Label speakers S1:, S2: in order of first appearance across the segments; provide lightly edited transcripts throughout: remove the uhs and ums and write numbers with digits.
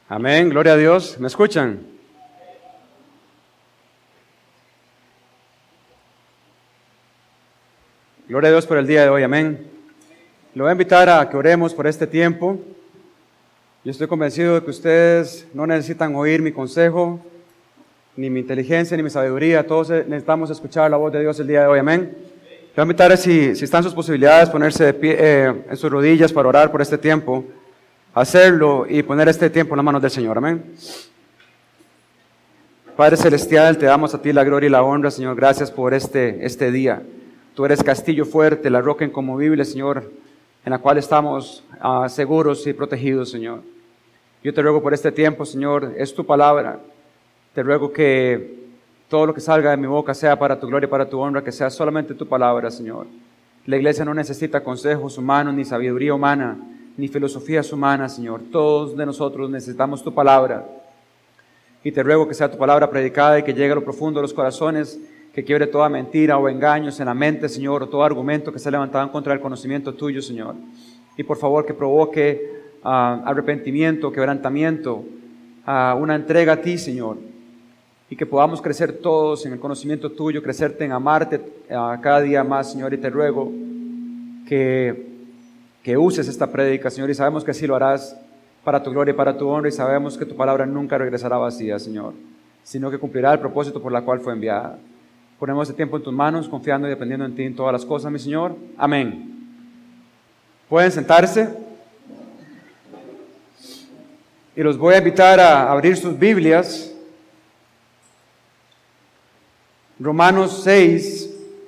S1: Amén, gloria a Dios. ¿Me escuchan? Gloria a Dios por el día de hoy, amén. Le voy a invitar a que oremos por este tiempo. Yo estoy convencido de que ustedes no necesitan oír mi consejo, ni mi inteligencia, ni mi sabiduría. Todos necesitamos escuchar la voz de Dios el día de hoy, amén. Le voy a invitar, si están sus posibilidades, ponerse de pie, en sus rodillas para orar por este tiempo, hacerlo y poner este tiempo en las manos del Señor, amén. Padre Celestial, te damos a ti la gloria y la honra, Señor. Gracias por este día. Tú eres castillo fuerte, la roca inconmovible, Señor, en la cual estamos seguros y protegidos, Señor. Yo te ruego por este tiempo, Señor, es tu palabra. Te ruego que todo lo que salga de mi boca sea para tu gloria y para tu honra, que sea solamente tu palabra, Señor. La iglesia no necesita consejos humanos, ni sabiduría humana, ni filosofías humanas, Señor. Todos de nosotros necesitamos tu palabra. Y te ruego que sea tu palabra predicada y que llegue a lo profundo de los corazones, que quiebre toda mentira o engaños en la mente, Señor, o todo argumento que se ha levantado en contra del conocimiento tuyo, Señor. Y por favor que provoque arrepentimiento, quebrantamiento, una entrega a ti, Señor. Y que podamos crecer todos en el conocimiento tuyo, crecerte en amarte cada día más, Señor. Y te ruego que uses esta prédica, Señor, y sabemos que así lo harás para tu gloria y para tu honra, y sabemos que tu palabra nunca regresará vacía, Señor, sino que cumplirá el propósito por la cual fue enviada. Ponemos este tiempo en tus manos, confiando y dependiendo en ti en todas las cosas, mi Señor. Amén. Pueden sentarse. Y los voy a invitar a abrir sus Biblias. Romanos 6.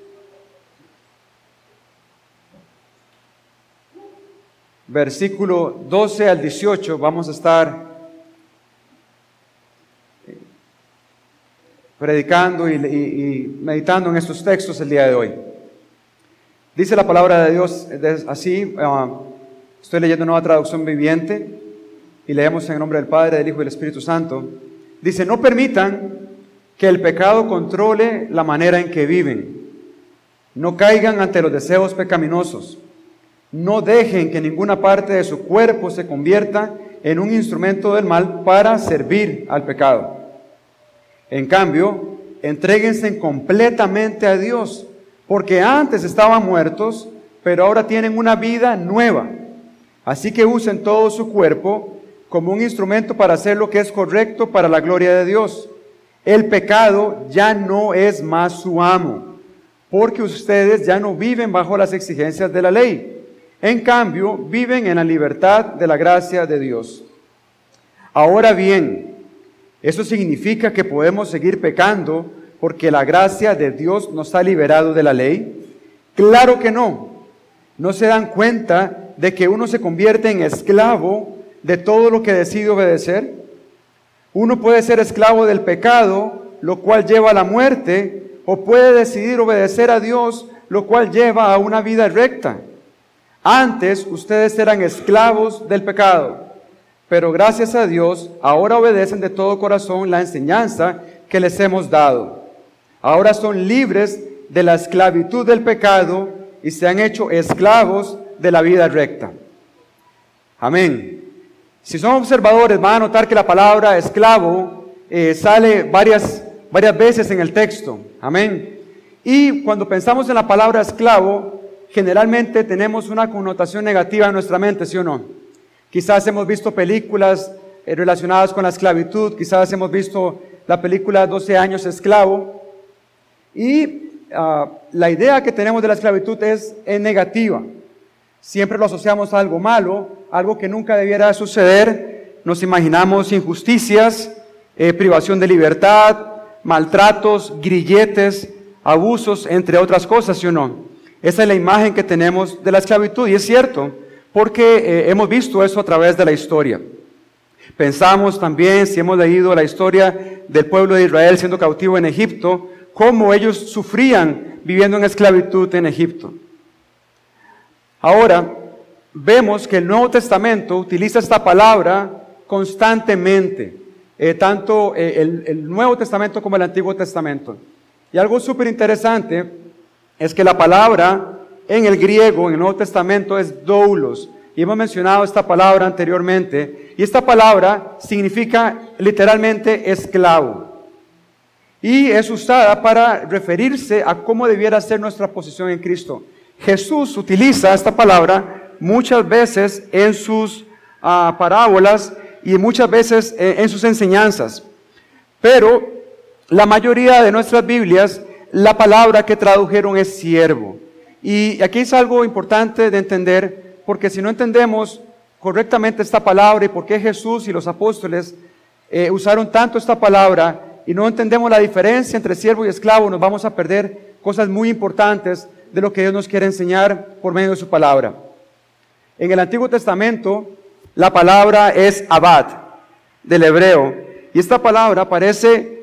S1: Versículo 12 al 18. Vamos a estar predicando y meditando en estos textos el día de hoy. Dice la palabra de Dios así, estoy leyendo Nueva Traducción Viviente, y leemos en el nombre del Padre, del Hijo y del Espíritu Santo. Dice: no permitan que el pecado controle la manera en que viven. No caigan ante los deseos pecaminosos. No dejen que ninguna parte de su cuerpo se convierta en un instrumento del mal para servir al pecado. En cambio, entréguense completamente a Dios, porque antes estaban muertos, pero ahora tienen una vida nueva. Así que usen todo su cuerpo como un instrumento para hacer lo que es correcto para la gloria de Dios. El pecado ya no es más su amo, porque ustedes ya no viven bajo las exigencias de la ley. En cambio, viven en la libertad de la gracia de Dios. Ahora bien, ¿eso significa que podemos seguir pecando porque la gracia de Dios nos ha liberado de la ley? Claro que no. ¿No se dan cuenta de que uno se convierte en esclavo de todo lo que decide obedecer? Uno puede ser esclavo del pecado, lo cual lleva a la muerte, o puede decidir obedecer a Dios, lo cual lleva a una vida recta. Antes ustedes eran esclavos del pecado, pero gracias a Dios ahora obedecen de todo corazón la enseñanza que les hemos dado. Ahora son libres de la esclavitud del pecado y se han hecho esclavos de la vida recta. Amén. Si son observadores, van a notar que la palabra esclavo sale varias veces en el texto. Amén. Y cuando pensamos en la palabra esclavo, generalmente tenemos una connotación negativa en nuestra mente, ¿sí o no? Quizás hemos visto películas relacionadas con la esclavitud, quizás hemos visto la película 12 años esclavo, y la idea que tenemos de la esclavitud es negativa. Siempre lo asociamos a algo malo, algo que nunca debiera suceder. Nos imaginamos injusticias, privación de libertad, maltratos, grilletes, abusos, entre otras cosas, ¿sí o no? Esa es la imagen que tenemos de la esclavitud, y es cierto, porque hemos visto eso a través de la historia. Pensamos también, si hemos leído la historia del pueblo de Israel siendo cautivo en Egipto, cómo ellos sufrían viviendo en esclavitud en Egipto. Ahora, vemos que el Nuevo Testamento utiliza esta palabra constantemente, tanto el Nuevo Testamento como el Antiguo Testamento. Y algo súper interesante es que la palabra en el griego, en el Nuevo Testamento, es doulos, y hemos mencionado esta palabra anteriormente, y esta palabra significa literalmente esclavo. Y es usada para referirse a cómo debiera ser nuestra posición en Cristo. Jesús utiliza esta palabra muchas veces en sus parábolas y muchas veces en sus enseñanzas. Pero la mayoría de nuestras Biblias, la palabra que tradujeron es siervo. Y aquí es algo importante de entender, porque si no entendemos correctamente esta palabra y por qué Jesús y los apóstoles usaron tanto esta palabra y no entendemos la diferencia entre siervo y esclavo, nos vamos a perder cosas muy importantes de lo que Dios nos quiere enseñar por medio de su palabra. En el Antiguo Testamento, la palabra es abad, del hebreo, y esta palabra aparece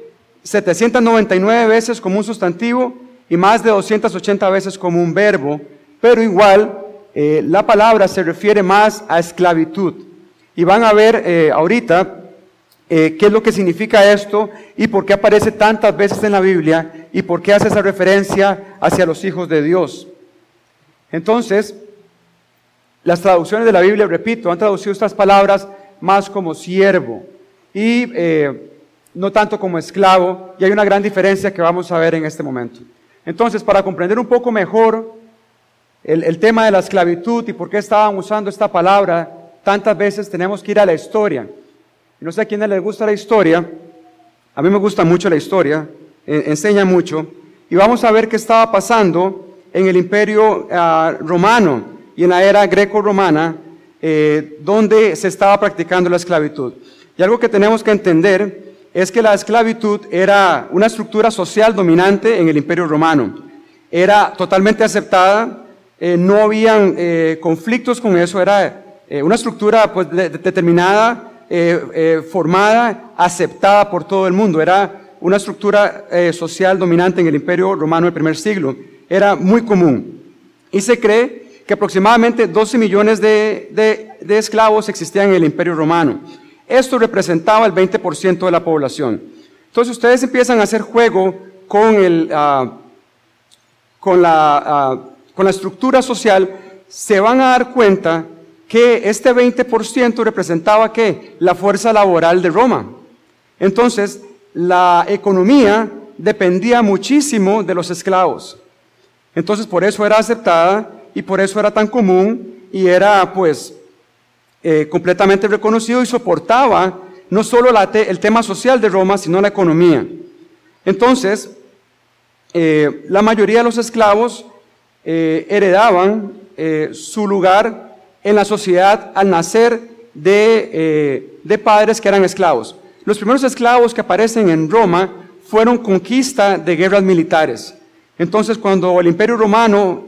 S1: 799 veces como un sustantivo y más de 280 veces como un verbo, pero igual la palabra se refiere más a esclavitud. Y van a ver ahorita qué es lo que significa esto y por qué aparece tantas veces en la Biblia y por qué hace esa referencia hacia los hijos de Dios. Entonces, las traducciones de la Biblia, repito, han traducido estas palabras más como siervo y no tanto como esclavo, y hay una gran diferencia que vamos a ver en este momento. Entonces, para comprender un poco mejor el tema de la esclavitud y por qué estaban usando esta palabra tantas veces, tenemos que ir a la historia. No sé a quiénes les gusta la historia, a mí me gusta mucho la historia, enseña mucho, y vamos a ver qué estaba pasando en el Imperio Romano y en la era greco-romana, donde se estaba practicando la esclavitud. Y algo que tenemos que entender es que la esclavitud era una estructura social dominante en el Imperio Romano. Era totalmente aceptada, no habían conflictos con eso, era una estructura pues, determinada, formada, aceptada por todo el mundo. Era una estructura social dominante en el Imperio Romano del primer siglo. Era muy común. Y se cree que aproximadamente 12 millones de esclavos existían en el Imperio Romano. Esto representaba el 20% de la población. Entonces ustedes empiezan a hacer juego con la estructura social, se van a dar cuenta que este 20% representaba ¿qué? La fuerza laboral de Roma. Entonces, la economía dependía muchísimo de los esclavos. Entonces, por eso era aceptada y por eso era tan común y era, pues, completamente reconocido y soportaba no solo el tema social de Roma, sino la economía. Entonces, la mayoría de los esclavos heredaban su lugar en la sociedad al nacer de padres que eran esclavos. Los primeros esclavos que aparecen en Roma fueron conquista de guerras militares. Entonces, cuando el Imperio Romano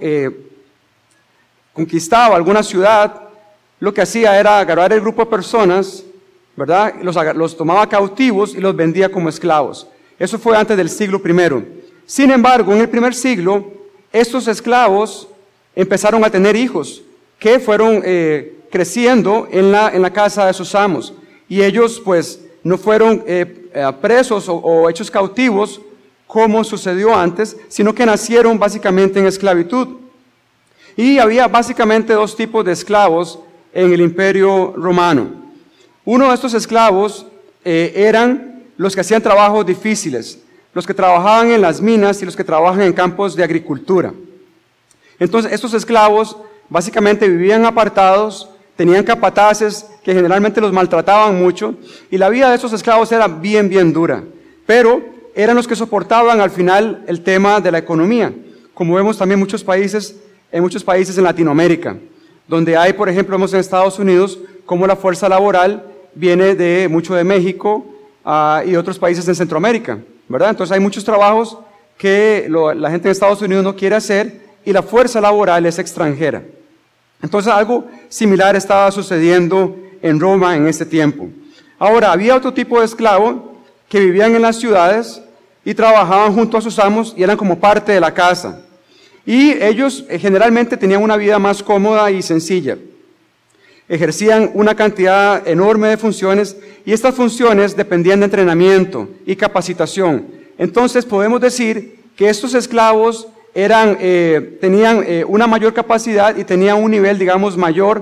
S1: conquistaba alguna ciudad, lo que hacía era agarrar el grupo de personas, ¿verdad? Los tomaba cautivos y los vendía como esclavos. Eso fue antes del siglo I. Sin embargo, en el primer siglo, estos esclavos empezaron a tener hijos que fueron creciendo en la casa de sus amos. Y ellos, pues, no fueron presos o hechos cautivos como sucedió antes, sino que nacieron básicamente en esclavitud. Y había básicamente dos tipos de esclavos en el Imperio Romano. Uno de estos esclavos eran los que hacían trabajos difíciles, los que trabajaban en las minas y los que trabajan en campos de agricultura. Entonces, estos esclavos básicamente vivían apartados, tenían capataces que generalmente los maltrataban mucho, y la vida de esos esclavos era bien, bien dura. Pero eran los que soportaban al final el tema de la economía, como vemos también en muchos países en Latinoamérica, donde hay, por ejemplo, vemos en Estados Unidos, como la fuerza laboral viene mucho de México y otros países en Centroamérica, ¿verdad? Entonces hay muchos trabajos que la gente en Estados Unidos no quiere hacer y la fuerza laboral es extranjera. Entonces algo similar estaba sucediendo en Roma en ese tiempo. Ahora, había otro tipo de esclavo que vivían en las ciudades y trabajaban junto a sus amos y eran como parte de la casa. Y ellos generalmente tenían una vida más cómoda y sencilla. Ejercían una cantidad enorme de funciones y estas funciones dependían de entrenamiento y capacitación. Entonces podemos decir que estos esclavos tenían una mayor capacidad y tenían un nivel, digamos, mayor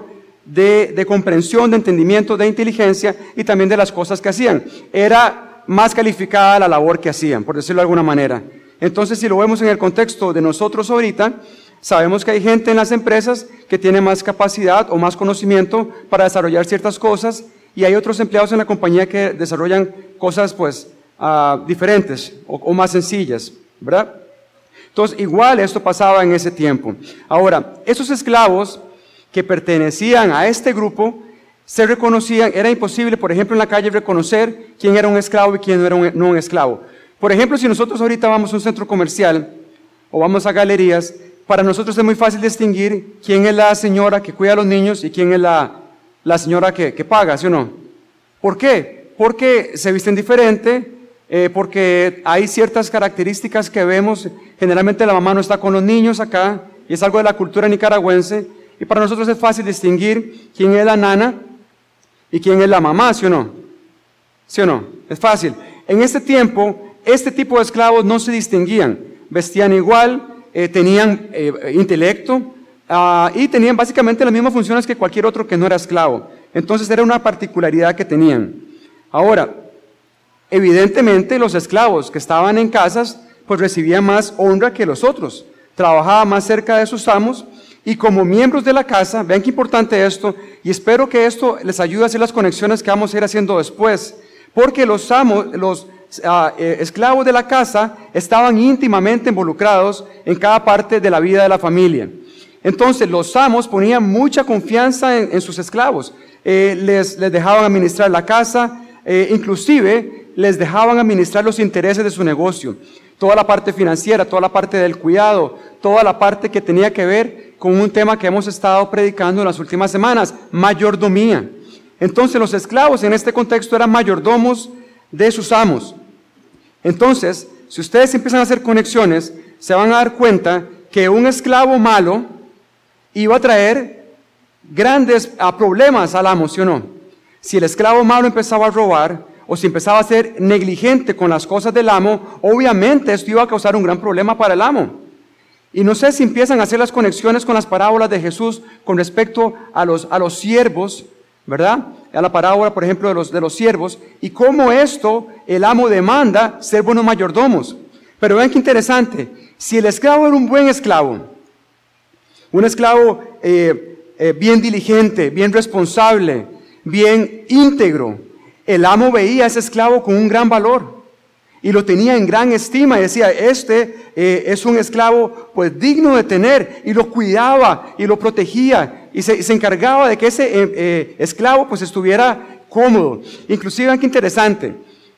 S1: de comprensión, de entendimiento, de inteligencia y también de las cosas que hacían. Era más calificada la labor que hacían, por decirlo de alguna manera. Entonces, si lo vemos en el contexto de nosotros ahorita, sabemos que hay gente en las empresas que tiene más capacidad o más conocimiento para desarrollar ciertas cosas y hay otros empleados en la compañía que desarrollan cosas pues diferentes o más sencillas, ¿verdad? Entonces, igual esto pasaba en ese tiempo. Ahora, esos esclavos que pertenecían a este grupo se reconocían, era imposible, por ejemplo, en la calle reconocer quién era un esclavo y quién no era un esclavo. Por ejemplo, si nosotros ahorita vamos a un centro comercial o vamos a galerías, para nosotros es muy fácil distinguir quién es la señora que cuida a los niños y quién es la señora que paga, ¿sí o no? ¿Por qué? Porque se visten diferente, porque hay ciertas características que vemos. Generalmente la mamá no está con los niños acá, y es algo de la cultura nicaragüense, y para nosotros es fácil distinguir quién es la nana y quién es la mamá, ¿sí o no? ¿Sí o no? Es fácil. En este tiempo, este tipo de esclavos no se distinguían, vestían igual, tenían intelecto y tenían básicamente las mismas funciones que cualquier otro que no era esclavo. Entonces era una particularidad que tenían. Ahora, evidentemente los esclavos que estaban en casas pues recibían más honra que los otros, trabajaban más cerca de sus amos y como miembros de la casa, vean qué importante esto, y espero que esto les ayude a hacer las conexiones que vamos a ir haciendo después, porque los esclavos de la casa estaban íntimamente involucrados en cada parte de la vida de la familia. Entonces los amos ponían mucha confianza en sus esclavos, les dejaban administrar la casa, inclusive les dejaban administrar los intereses de su negocio, toda la parte financiera, toda la parte del cuidado, toda la parte que tenía que ver con un tema que hemos estado predicando en las últimas semanas, mayordomía. Entonces los esclavos en este contexto eran mayordomos de sus amos. Entonces, si ustedes empiezan a hacer conexiones, se van a dar cuenta que un esclavo malo iba a traer grandes problemas al amo, ¿sí o no? Si el esclavo malo empezaba a robar o si empezaba a ser negligente con las cosas del amo, obviamente esto iba a causar un gran problema para el amo. Y no sé si empiezan a hacer las conexiones con las parábolas de Jesús con respecto a los siervos, ¿verdad? A la parábola, por ejemplo, de los siervos, y cómo esto el amo demanda ser buenos mayordomos. Pero vean qué interesante, si el esclavo era un buen esclavo, un esclavo bien diligente, bien responsable, bien íntegro, el amo veía a ese esclavo con un gran valor y lo tenía en gran estima y decía, este es un esclavo pues digno de tener, y lo cuidaba y lo protegía y se encargaba de que ese esclavo pues estuviera cómodo. Inclusive, vean qué interesante,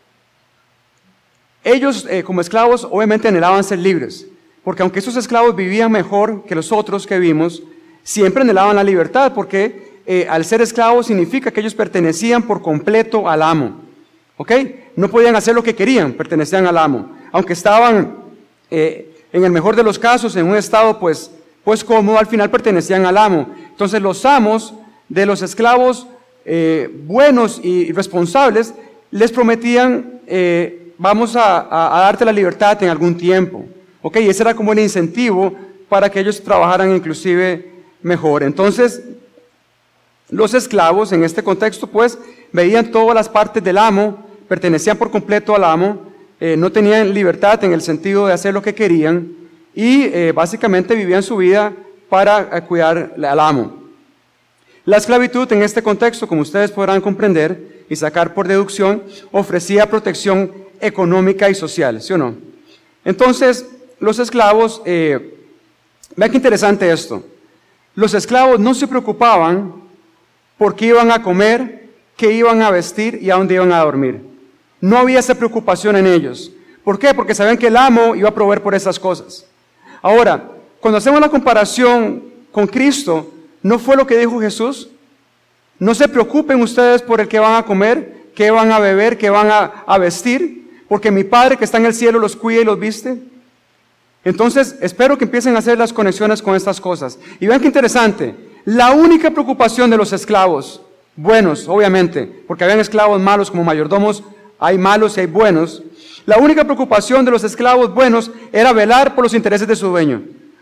S1: ellos como esclavos obviamente anhelaban ser libres, porque aunque esos esclavos vivían mejor que los otros que vimos, siempre anhelaban la libertad, porque al ser esclavos significa que ellos pertenecían por completo al amo, ¿ok? No podían hacer lo que querían, pertenecían al amo, aunque estaban en el mejor de los casos en un estado pues cómodo, al final pertenecían al amo. Entonces los amos de los esclavos buenos y responsables les prometían, vamos a darte la libertad en algún tiempo, ¿ok? Y ese era como el incentivo para que ellos trabajaran inclusive mejor. Entonces los esclavos en este contexto pues veían todas las partes del amo, pertenecían por completo al amo, no tenían libertad en el sentido de hacer lo que querían y básicamente vivían su vida para cuidar al amo. La esclavitud en este contexto, como ustedes podrán comprender y sacar por deducción, ofrecía protección económica y social, ¿sí o no? Entonces, los esclavos, vean qué interesante esto, los esclavos no se preocupaban por qué iban a comer, qué iban a vestir y a dónde iban a dormir. No había esa preocupación en ellos. ¿Por qué? Porque sabían que el amo iba a proveer por esas cosas. Ahora, cuando hacemos la comparación con Cristo, ¿no fue lo que dijo Jesús? No se preocupen ustedes por el que van a comer, qué van a beber, qué van a vestir, porque mi Padre que está en el cielo los cuida y los viste. Entonces, espero que empiecen a hacer las conexiones con estas cosas. Y vean qué interesante, la única preocupación de los esclavos, buenos, obviamente, porque habían esclavos malos como mayordomos, hay malos y hay buenos. La única preocupación de los esclavos buenos era velar por los intereses de su dueño.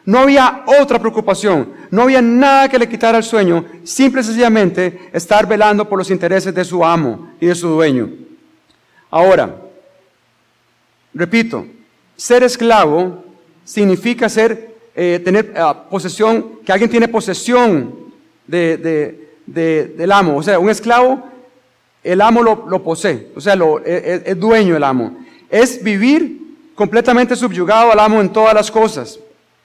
S1: No había otra preocupación, no había nada que le quitara el sueño, simple y sencillamente estar velando por los intereses de su amo y de su dueño. Ahora, repito, ser esclavo significa tener posesión, que alguien tiene posesión del amo. O sea, un esclavo, el amo lo posee, o sea, es dueño del amo. Es vivir completamente subyugado al amo en todas las cosas.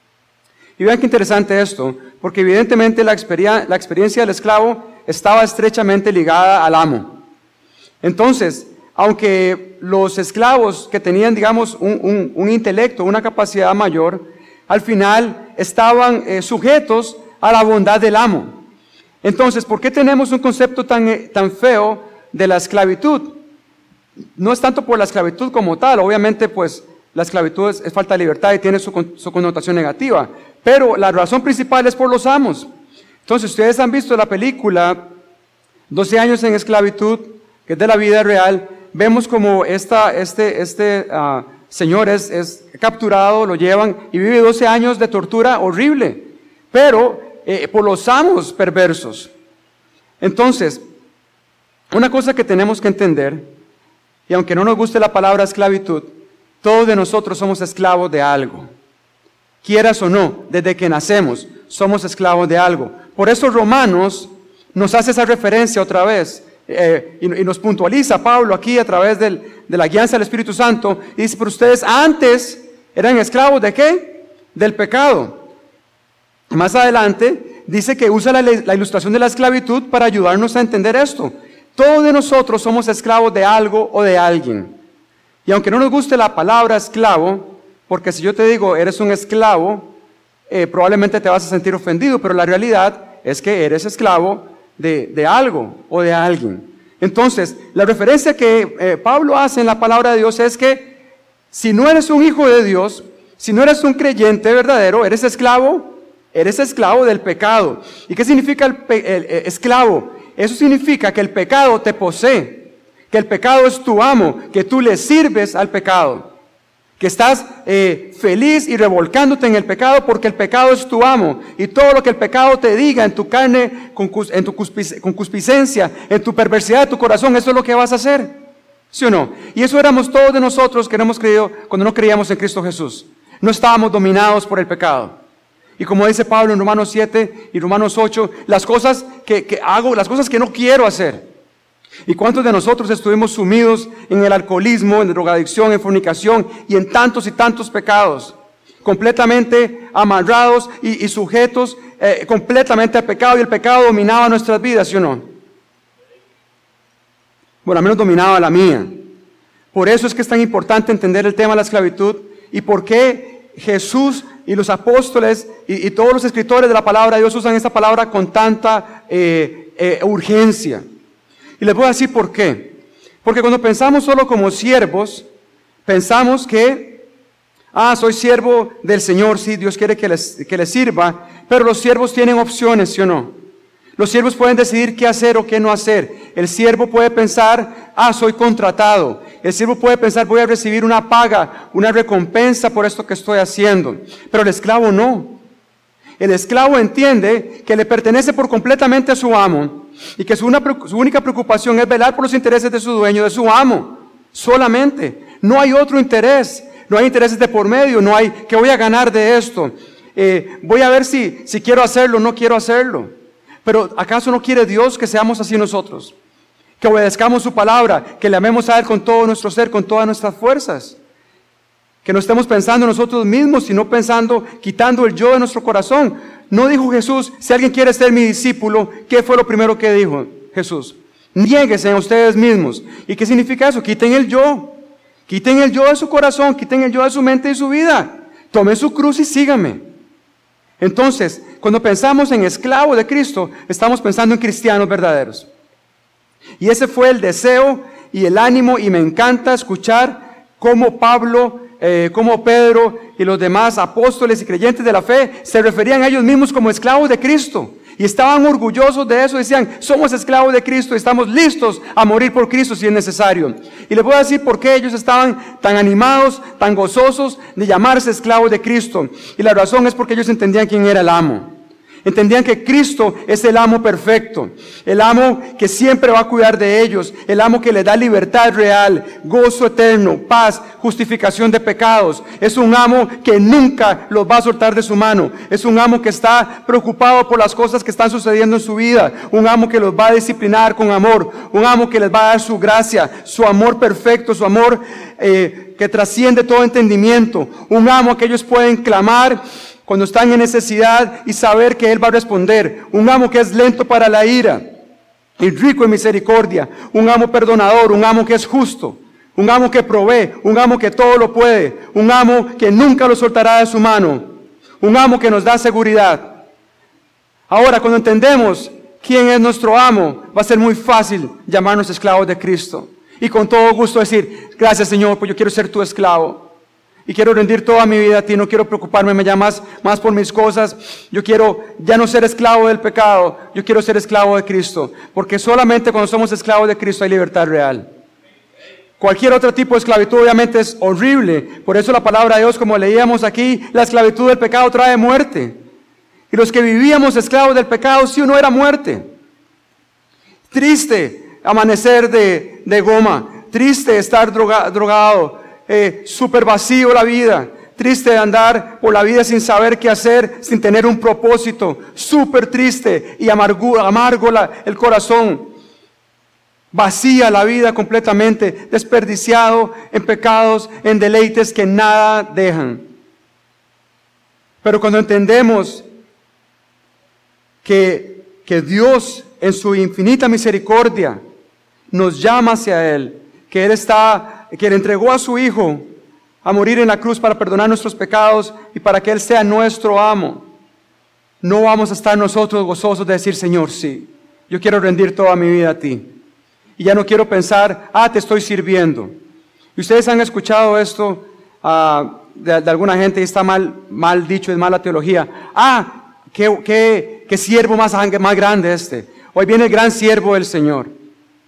S1: Y vean qué interesante esto, porque evidentemente la experiencia del esclavo estaba estrechamente ligada al amo. Entonces, aunque los esclavos que tenían, digamos, un intelecto, una capacidad mayor, al final estaban sujetos a la bondad del amo. Entonces, ¿por qué tenemos un concepto tan feo de la esclavitud? No es tanto por la esclavitud como tal, obviamente pues la esclavitud es falta de libertad y tiene su connotación negativa, pero la razón principal es por los amos. Entonces, ustedes han visto la película 12 años en esclavitud, que es de la vida real. Vemos como este señor es capturado, lo llevan y vive 12 años de tortura horrible, pero por los amos perversos. Entonces, una cosa que tenemos que entender, y aunque no nos guste la palabra esclavitud, todos de nosotros somos esclavos de algo. Quieras o no, desde que nacemos, somos esclavos de algo. Por eso Romanos nos hace esa referencia otra vez, y nos puntualiza Pablo aquí a través de la guianza del Espíritu Santo, y dice, pero ustedes antes eran esclavos ¿de qué? Del pecado. Más adelante dice que usa la ilustración de la esclavitud para ayudarnos a entender esto. Todos de nosotros somos esclavos de algo o de alguien. Y aunque no nos guste la palabra esclavo, porque si yo te digo eres un esclavo, probablemente te vas a sentir ofendido, pero la realidad es que eres esclavo de algo o de alguien. Entonces, la referencia que Pablo hace en la palabra de Dios es que si no eres un hijo de Dios, si no eres un creyente verdadero, eres esclavo del pecado. ¿Y qué significa el esclavo? Eso significa que el pecado te posee, que el pecado es tu amo, que tú le sirves al pecado, que estás feliz y revolcándote en el pecado porque el pecado es tu amo, y todo lo que el pecado te diga en tu carne, en tu concupiscencia, en tu perversidad de tu corazón, eso es lo que vas a hacer, ¿sí o no? Y eso éramos todos de nosotros que no hemos creído cuando no creíamos en Cristo Jesús. No estábamos dominados por el pecado. Y como dice Pablo en Romanos 7 y Romanos 8, las cosas que hago, las cosas que no quiero hacer. ¿Y cuántos de nosotros estuvimos sumidos en el alcoholismo, en drogadicción, en fornicación y en tantos y tantos pecados? Completamente amarrados y sujetos completamente al pecado, y el pecado dominaba nuestras vidas, ¿sí o no? Bueno, al menos dominaba la mía. Por eso es que es tan importante entender el tema de la esclavitud y por qué Jesús y los apóstoles y todos los escritores de la palabra de Dios usan esta palabra con tanta urgencia. Y les voy a decir por qué. Porque cuando pensamos solo como siervos, pensamos que, soy siervo del Señor, sí, Dios quiere que les sirva, pero los siervos tienen opciones, ¿sí o no? Los siervos pueden decidir qué hacer o qué no hacer. El siervo puede pensar, soy contratado. El siervo puede pensar, voy a recibir una paga, una recompensa por esto que estoy haciendo. Pero el esclavo no. El esclavo entiende que le pertenece por completamente a su amo y que su única preocupación es velar por los intereses de su dueño, de su amo, solamente. No hay otro interés, no hay intereses de por medio, no hay que voy a ganar de esto. Voy a ver si quiero hacerlo o no quiero hacerlo. Pero ¿acaso no quiere Dios que seamos así nosotros? Que obedezcamos su palabra, que le amemos a Él con todo nuestro ser, con todas nuestras fuerzas. Que no estemos pensando en nosotros mismos, sino pensando, quitando el yo de nuestro corazón. No dijo Jesús, si alguien quiere ser mi discípulo, ¿qué fue lo primero que dijo Jesús? Niéguense a ustedes mismos. ¿Y qué significa eso? Quiten el yo. Quiten el yo de su corazón, quiten el yo de su mente y su vida. Tomen su cruz y síganme. Entonces, cuando pensamos en esclavo de Cristo, estamos pensando en cristianos verdaderos. Y ese fue el deseo y el ánimo, y me encanta escuchar cómo Pablo, cómo Pedro y los demás apóstoles y creyentes de la fe se referían a ellos mismos como esclavos de Cristo. Y estaban orgullosos de eso, decían, somos esclavos de Cristo y estamos listos a morir por Cristo si es necesario. Y les voy a decir por qué ellos estaban tan animados, tan gozosos de llamarse esclavos de Cristo. Y la razón es porque ellos entendían quién era el amo. Entendían que Cristo es el amo perfecto, el amo que siempre va a cuidar de ellos, el amo que les da libertad real, gozo eterno, paz, justificación de pecados. Es un amo que nunca los va a soltar de su mano. Es un amo que está preocupado por las cosas que están sucediendo en su vida. Un amo que los va a disciplinar con amor. Un amo que les va a dar su gracia, su amor perfecto, su amor que trasciende todo entendimiento. Un amo que ellos pueden clamar cuando están en necesidad y saber que Él va a responder. Un amo que es lento para la ira y rico en misericordia. Un amo perdonador, un amo que es justo. Un amo que provee, un amo que todo lo puede. Un amo que nunca lo soltará de su mano. Un amo que nos da seguridad. Ahora, cuando entendemos quién es nuestro amo, va a ser muy fácil llamarnos esclavos de Cristo. Y con todo gusto decir, gracias Señor, pues yo quiero ser tu esclavo. Y quiero rendir toda mi vida a ti, no quiero preocuparme me llamas más por mis cosas. Yo quiero ya no ser esclavo del pecado, yo quiero ser esclavo de Cristo. Porque solamente cuando somos esclavos de Cristo hay libertad real. Cualquier otro tipo de esclavitud obviamente es horrible. Por eso la palabra de Dios, como leíamos aquí, la esclavitud del pecado trae muerte. Y los que vivíamos esclavos del pecado, sí o no, era muerte. Triste amanecer de goma, triste estar drogado. Súper vacío la vida, triste de andar por la vida sin saber qué hacer, sin tener un propósito, súper triste y amargo el corazón, vacía la vida completamente, desperdiciado en pecados, en deleites que nada dejan. Pero cuando entendemos que Dios en su infinita misericordia nos llama hacia Él, que Él entregó a su Hijo a morir en la cruz para perdonar nuestros pecados y para que Él sea nuestro amo, no vamos a estar nosotros gozosos de decir, Señor, sí, yo quiero rendir toda mi vida a ti. Y ya no quiero pensar, te estoy sirviendo. Y ustedes han escuchado esto de alguna gente y está mal dicho, es mala teología. Qué siervo más grande este. Hoy viene el gran siervo del Señor.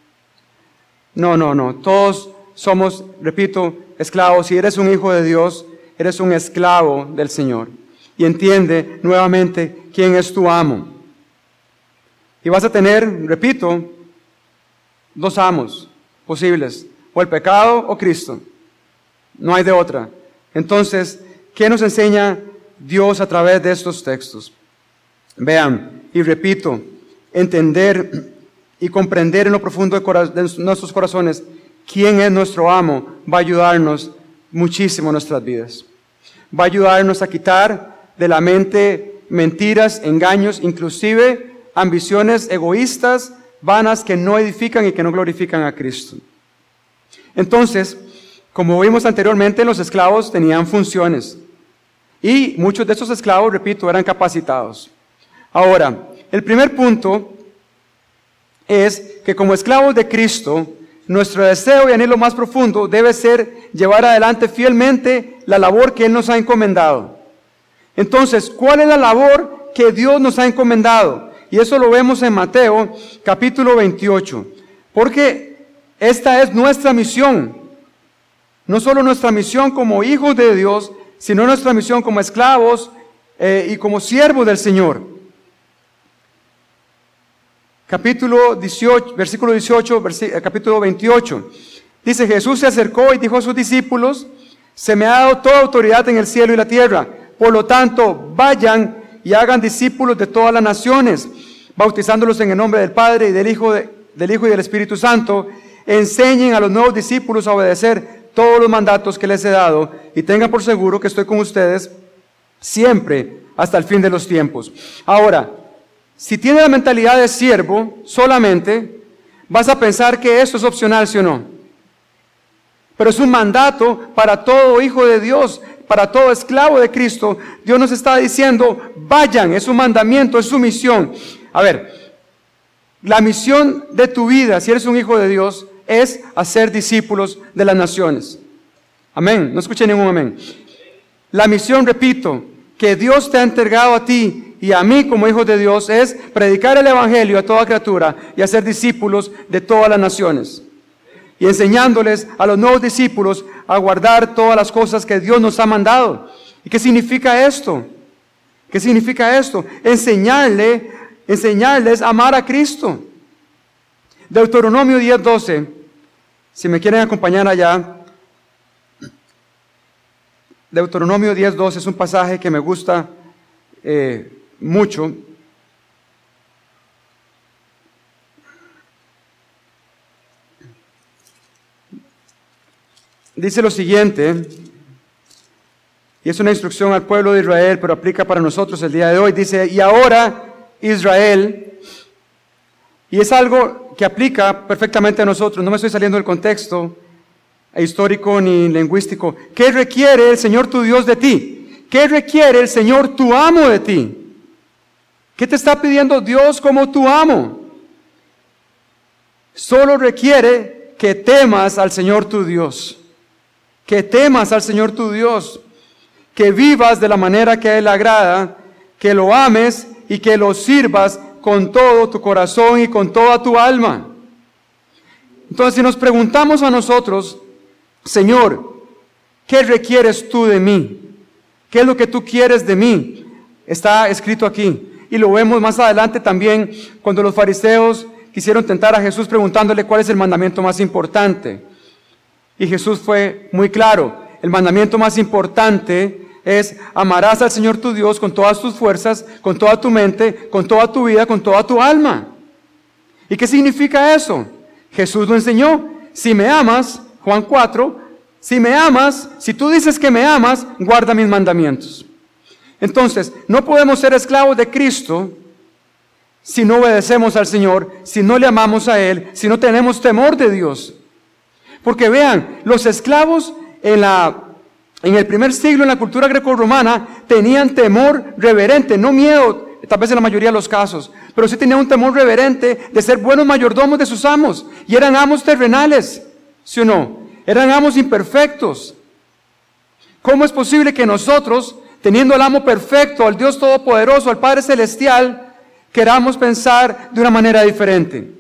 S1: No. Todos somos, repito, esclavos. Si eres un hijo de Dios, eres un esclavo del Señor. Y entiende nuevamente quién es tu amo. Y vas a tener, repito, dos amos posibles. O el pecado o Cristo. No hay de otra. Entonces, ¿qué nos enseña Dios a través de estos textos? Vean, y repito, entender y comprender en lo profundo de nuestros corazones quién es nuestro amo, va a ayudarnos muchísimo en nuestras vidas. Va a ayudarnos a quitar de la mente mentiras, engaños, inclusive ambiciones egoístas, vanas, que no edifican y que no glorifican a Cristo. Entonces, como vimos anteriormente, los esclavos tenían funciones. Y muchos de esos esclavos, repito, eran capacitados. Ahora, el primer punto es que como esclavos de Cristo, nuestro deseo y anhelo más profundo debe ser llevar adelante fielmente la labor que Él nos ha encomendado. Entonces, ¿cuál es la labor que Dios nos ha encomendado? Y eso lo vemos en Mateo capítulo 28. Porque esta es nuestra misión. No solo nuestra misión como hijos de Dios, sino nuestra misión como esclavos y como siervos del Señor. Capítulo 18, versículo 18, capítulo 28. Dice, Jesús se acercó y dijo a sus discípulos, se me ha dado toda autoridad en el cielo y la tierra. Por lo tanto, vayan y hagan discípulos de todas las naciones, bautizándolos en el nombre del Padre y del Hijo y del Espíritu Santo. Enseñen a los nuevos discípulos a obedecer todos los mandatos que les he dado y tengan por seguro que estoy con ustedes siempre hasta el fin de los tiempos. Ahora, si tienes la mentalidad de siervo solamente, vas a pensar que eso es opcional, ¿sí o no? Pero es un mandato para todo hijo de Dios, para todo esclavo de Cristo. Dios nos está diciendo, vayan, es un mandamiento, es su misión. A ver, la misión de tu vida, si eres un hijo de Dios, es hacer discípulos de las naciones. Amén, no escuché ningún amén. La misión, repito, que Dios te ha entregado a ti, y a mí como hijos de Dios es predicar el Evangelio a toda criatura y hacer discípulos de todas las naciones. Y enseñándoles a los nuevos discípulos a guardar todas las cosas que Dios nos ha mandado. ¿Y qué significa esto? ¿Qué significa esto? Enseñarles a amar a Cristo. Deuteronomio 10:12. Si me quieren acompañar allá. Deuteronomio 10:12 es un pasaje que me gusta mucho. Dice lo siguiente, y es una instrucción al pueblo de Israel, pero aplica para nosotros el día de hoy. Dice, y ahora Israel, y es algo que aplica perfectamente a nosotros, no me estoy saliendo del contexto histórico ni lingüístico. ¿Qué requiere el Señor tu Dios de ti? ¿Qué requiere el Señor tu amo de ti? ¿Qué te está pidiendo Dios como tu amo? Solo requiere que temas al Señor tu Dios. Que temas al Señor tu Dios, que vivas de la manera que a Él agrada, que lo ames y que lo sirvas con todo tu corazón y con toda tu alma. Entonces, si nos preguntamos a nosotros, Señor, ¿qué requieres tú de mí? ¿Qué es lo que tú quieres de mí? Está escrito aquí. Y lo vemos más adelante también cuando los fariseos quisieron tentar a Jesús preguntándole cuál es el mandamiento más importante. Y Jesús fue muy claro, el mandamiento más importante es amarás al Señor tu Dios con todas tus fuerzas, con toda tu mente, con toda tu vida, con toda tu alma. ¿Y qué significa eso? Jesús lo enseñó. Si me amas, Juan 4, si me amas, si tú dices que me amas, guarda mis mandamientos. Entonces, no podemos ser esclavos de Cristo si no obedecemos al Señor, si no le amamos a Él, si no tenemos temor de Dios. Porque vean, los esclavos en el primer siglo, en la cultura grecorromana, tenían temor reverente, no miedo, tal vez en la mayoría de los casos, pero sí tenían un temor reverente de ser buenos mayordomos de sus amos, y eran amos terrenales, ¿sí o no? Eran amos imperfectos. ¿Cómo es posible que nosotros, teniendo al amo perfecto, al Dios Todopoderoso, al Padre Celestial, queramos pensar de una manera diferente?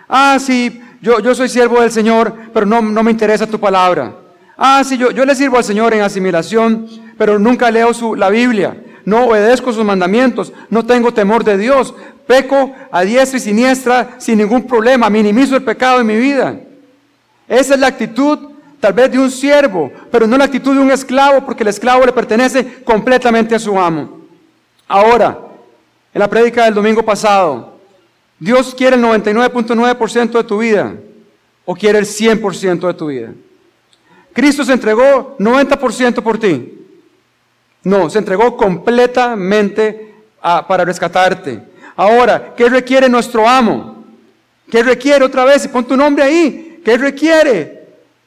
S1: Sí, yo soy siervo del Señor, pero no me interesa tu palabra. Sí, yo le sirvo al Señor en asimilación, pero nunca leo la Biblia. No obedezco sus mandamientos, no tengo temor de Dios. Peco a diestra y siniestra sin ningún problema, minimizo el pecado en mi vida. Esa es la actitud tal vez de un siervo, pero no la actitud de un esclavo, porque el esclavo le pertenece completamente a su amo. Ahora, en la prédica del domingo pasado, ¿Dios quiere el 99.9% de tu vida o quiere el 100% de tu vida? ¿Cristo se entregó 90% por ti? No, se entregó completamente para rescatarte. Ahora, ¿qué requiere nuestro amo? ¿Qué requiere otra vez? Y pon tu nombre ahí. ¿Qué requiere?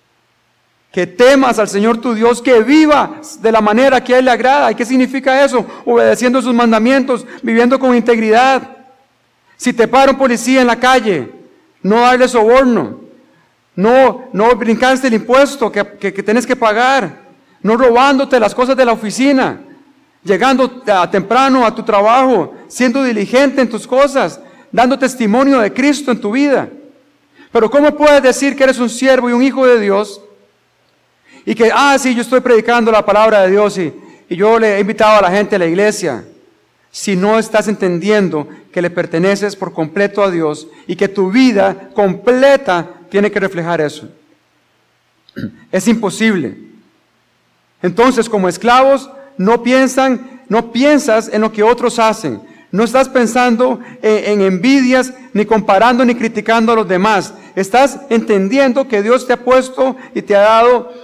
S1: Que temas al Señor tu Dios, que vivas de la manera que a Él le agrada. ¿Y qué significa eso? Obedeciendo sus mandamientos, viviendo con integridad. Si te para un policía en la calle, no darle soborno, no brincarse el impuesto que tienes que pagar, no robándote las cosas de la oficina, llegando temprano a tu trabajo, siendo diligente en tus cosas, dando testimonio de Cristo en tu vida. Pero ¿cómo puedes decir que eres un siervo y un hijo de Dios? Y que, sí, yo estoy predicando la palabra de Dios y yo le he invitado a la gente a la iglesia. Si no estás entendiendo que le perteneces por completo a Dios y que tu vida completa tiene que reflejar eso. Es imposible. Entonces, como esclavos, no piensas en lo que otros hacen. No estás pensando en envidias, ni comparando, ni criticando a los demás. Estás entendiendo que Dios te ha puesto y te ha dado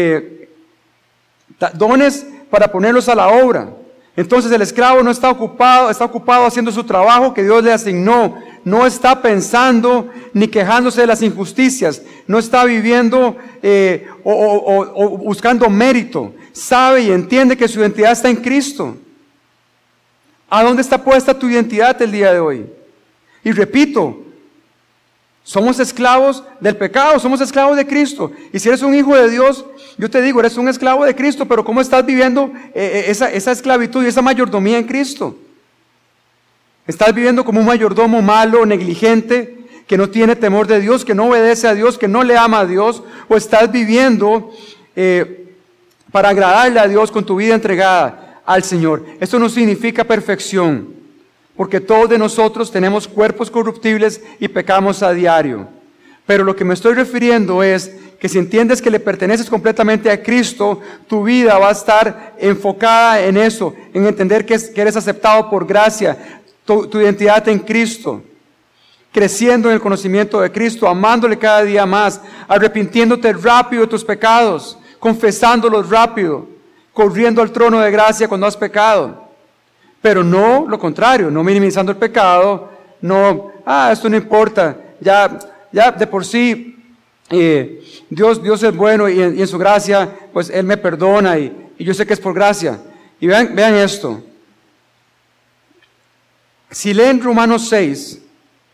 S1: dones para ponerlos a la obra. Entonces el esclavo no está ocupado haciendo su trabajo que Dios le asignó. No está pensando ni quejándose de las injusticias. No está viviendo o buscando mérito. Sabe y entiende que su identidad está en Cristo. ¿A dónde está puesta tu identidad el día de hoy? Y repito, somos esclavos del pecado, somos esclavos de Cristo. Y si eres un hijo de Dios, yo te digo, eres un esclavo de Cristo, pero ¿cómo estás viviendo esa esclavitud y esa mayordomía en Cristo? ¿Estás viviendo como un mayordomo malo, negligente, que no tiene temor de Dios, que no obedece a Dios, que no le ama a Dios? ¿O estás viviendo para agradarle a Dios con tu vida entregada al Señor? Esto no significa perfección, porque todos de nosotros tenemos cuerpos corruptibles y pecamos a diario. Pero lo que me estoy refiriendo es que si entiendes que le perteneces completamente a Cristo, tu vida va a estar enfocada en eso, en entender que eres aceptado por gracia, tu identidad en Cristo, creciendo en el conocimiento de Cristo, amándole cada día más, arrepintiéndote rápido de tus pecados, confesándolos rápido, corriendo al trono de gracia cuando has pecado. Pero no lo contrario, no minimizando el pecado, no, esto no importa, ya de por sí Dios es bueno y en su gracia, pues Él me perdona y yo sé que es por gracia. Y vean esto. Si leen Romanos 6,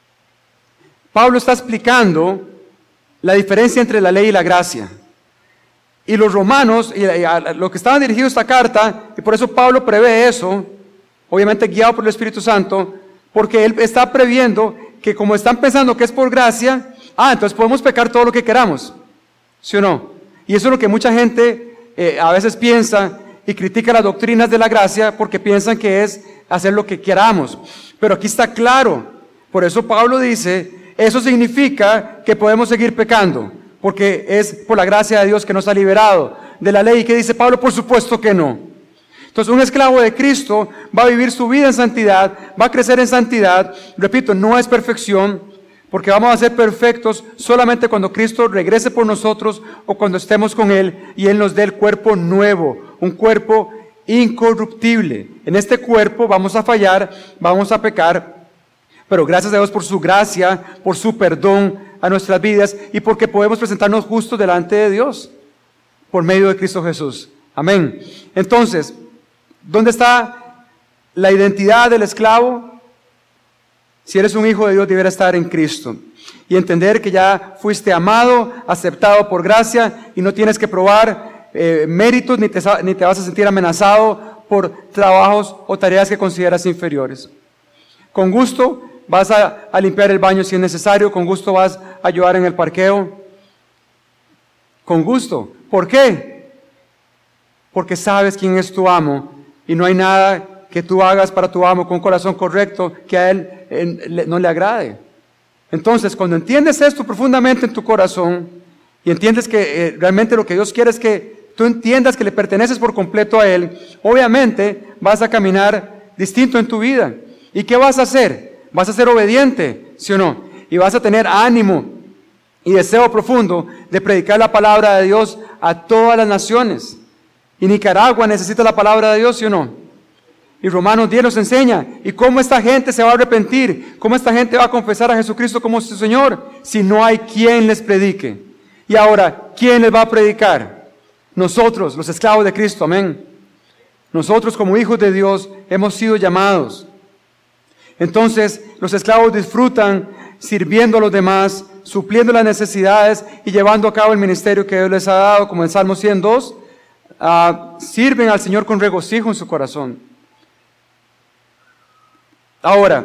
S1: Pablo está explicando la diferencia entre la ley y la gracia. Y los romanos, y a los que estaban dirigidos esta carta, y por eso Pablo prevé eso, obviamente guiado por el Espíritu Santo, porque él está previendo que como están pensando que es por gracia, entonces podemos pecar todo lo que queramos, ¿sí o no? Y eso es lo que mucha gente a veces piensa y critica las doctrinas de la gracia porque piensan que es hacer lo que queramos. Pero aquí está claro, por eso Pablo dice, eso significa que podemos seguir pecando, porque es por la gracia de Dios que nos ha liberado de la ley. ¿Y qué dice Pablo? Por supuesto que no. Entonces un esclavo de Cristo va a vivir su vida en santidad, va a crecer en santidad. Repito, no es perfección, porque vamos a ser perfectos solamente cuando Cristo regrese por nosotros o cuando estemos con Él y Él nos dé el cuerpo nuevo, un cuerpo incorruptible. En este cuerpo vamos a fallar, vamos a pecar, pero gracias a Dios por su gracia, por su perdón a nuestras vidas y porque podemos presentarnos justos delante de Dios por medio de Cristo Jesús. Amén. Entonces, ¿dónde está la identidad del esclavo? Si eres un hijo de Dios, deberá estar en Cristo y entender que ya fuiste amado, aceptado por gracia y no tienes que probar méritos ni te vas a sentir amenazado por trabajos o tareas que consideras inferiores. Con gusto vas a limpiar el baño si es necesario, con gusto vas a ayudar en el parqueo, con gusto. ¿Por qué? Porque sabes quién es tu amo y no hay nada que tú hagas para tu amo con un corazón correcto que a él no le agrade. Entonces, cuando entiendes esto profundamente en tu corazón y entiendes que realmente lo que Dios quiere es que tú entiendas que le perteneces por completo a Él, obviamente vas a caminar distinto en tu vida. ¿Y qué vas a hacer? Vas a ser obediente, ¿sí o no? Y vas a tener ánimo y deseo profundo de predicar la palabra de Dios a todas las naciones. Y Nicaragua necesita la palabra de Dios, ¿sí o no? Y Romanos 10 nos enseña, ¿y cómo esta gente se va a arrepentir? ¿Cómo esta gente va a confesar a Jesucristo como su Señor? Si no hay quien les predique. Y ahora, ¿quién les va a predicar? Nosotros, los esclavos de Cristo, amén. Nosotros como hijos de Dios hemos sido llamados. Entonces, los esclavos disfrutan sirviendo a los demás, supliendo las necesidades y llevando a cabo el ministerio que Dios les ha dado, como en Salmo 102, sirven al Señor con regocijo en su corazón. Ahora,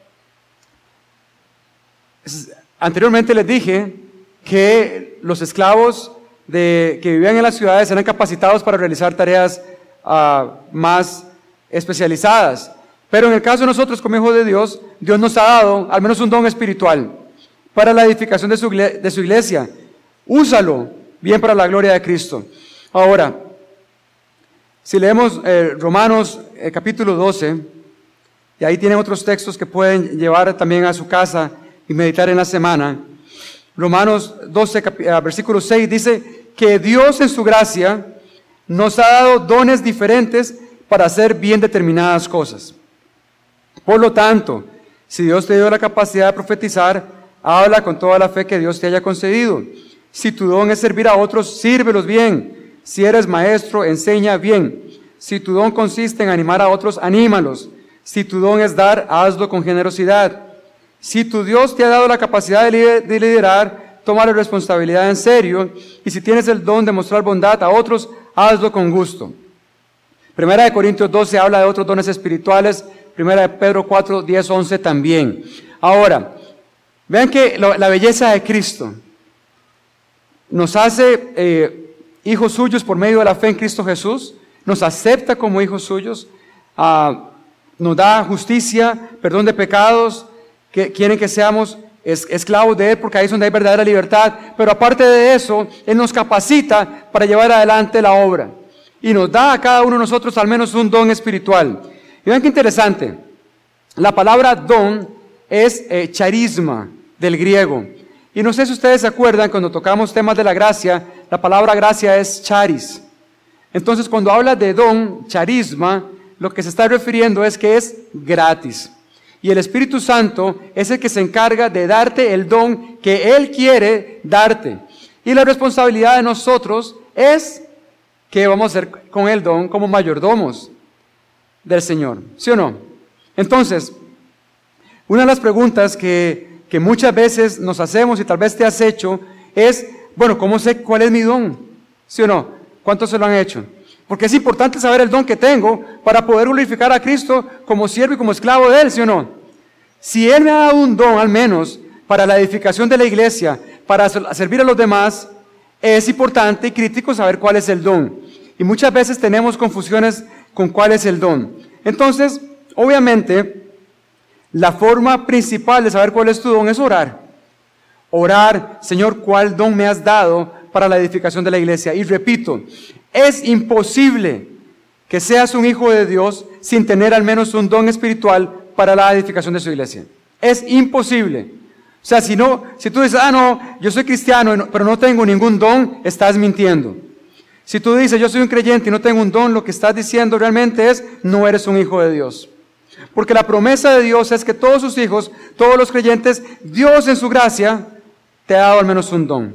S1: anteriormente les dije que los esclavos que vivían en las ciudades eran capacitados para realizar tareas más especializadas. Pero en el caso de nosotros como hijos de Dios, Dios nos ha dado al menos un don espiritual para la edificación de su iglesia. Úsalo bien para la gloria de Cristo. Ahora, si leemos Romanos capítulo 12, y ahí tienen otros textos que pueden llevar también a su casa y meditar en la semana. Romanos 12, versículo 6 dice que Dios en su gracia nos ha dado dones diferentes para hacer bien determinadas cosas. Por lo tanto, si Dios te dio la capacidad de profetizar, habla con toda la fe que Dios te haya concedido. Si tu don es servir a otros, sírvelos bien. Si eres maestro, enseña bien. Si tu don consiste en animar a otros, anímalos. Si tu don es dar, hazlo con generosidad. Si tu Dios te ha dado la capacidad de liderar, toma la responsabilidad en serio. Y si tienes el don de mostrar bondad a otros, hazlo con gusto. Primera de Corintios 12 habla de otros dones espirituales, Primera de Pedro 4, 10, 11 también. Ahora, vean que la belleza de Cristo nos hace hijos suyos por medio de la fe en Cristo Jesús, nos acepta como hijos suyos, nos da justicia, perdón de pecados, que quieren que seamos esclavos de Él, porque ahí es donde hay verdadera libertad, pero aparte de eso, Él nos capacita para llevar adelante la obra, y nos da a cada uno de nosotros al menos un don espiritual. Y vean qué interesante, la palabra don es charisma del griego, y no sé si ustedes se acuerdan, cuando tocamos temas de la gracia, la palabra gracia es charis. Entonces, cuando habla de don, charisma, lo que se está refiriendo es que es gratis. Y el Espíritu Santo es el que se encarga de darte el don que Él quiere darte. Y la responsabilidad de nosotros es que vamos a hacer con el don como mayordomos del Señor. ¿Sí o no? Entonces, una de las preguntas que muchas veces nos hacemos y tal vez te has hecho es, bueno, ¿cómo sé cuál es mi don? ¿Sí o no? ¿Cuántos se lo han hecho? Porque es importante saber el don que tengo para poder glorificar a Cristo como siervo y como esclavo de Él, ¿sí o no? Si Él me ha dado un don, al menos, para la edificación de la iglesia, para servir a los demás, es importante y crítico saber cuál es el don. Y muchas veces tenemos confusiones con cuál es el don. Entonces, obviamente, la forma principal de saber cuál es tu don es orar. Orar, Señor, ¿cuál don me has dado para la edificación de la iglesia? Y repito, es imposible que seas un hijo de Dios sin tener al menos un don espiritual para la edificación de su iglesia. Es imposible. O sea, si tú dices, no, yo soy cristiano, pero no tengo ningún don, estás mintiendo. Si tú dices, yo soy un creyente y no tengo un don, lo que estás diciendo realmente es, no eres un hijo de Dios. Porque la promesa de Dios es que todos sus hijos, todos los creyentes, Dios en su gracia, te ha dado al menos un don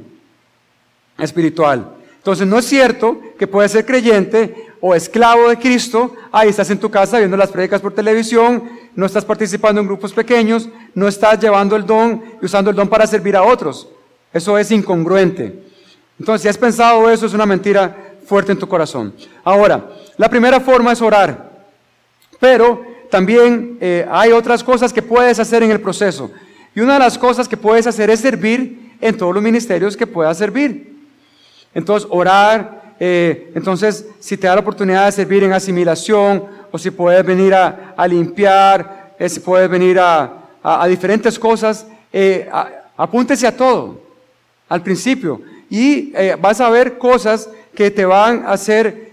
S1: espiritual. Entonces no es cierto que puedes ser creyente o esclavo de Cristo, ahí estás en tu casa viendo las prédicas por televisión, no estás participando en grupos pequeños, no estás llevando el don y usando el don para servir a otros. Eso es incongruente. Entonces, si has pensado eso, es una mentira fuerte en tu corazón. Ahora, la primera forma es orar, pero también hay otras cosas que puedes hacer en el proceso. Y una de las cosas que puedes hacer es servir en todos los ministerios que puedas servir. Entonces, orar, entonces, si te da la oportunidad de servir en asimilación, o si puedes venir a limpiar, si puedes venir a diferentes cosas, apúntese a todo, al principio, y vas a ver cosas que te van a hacer,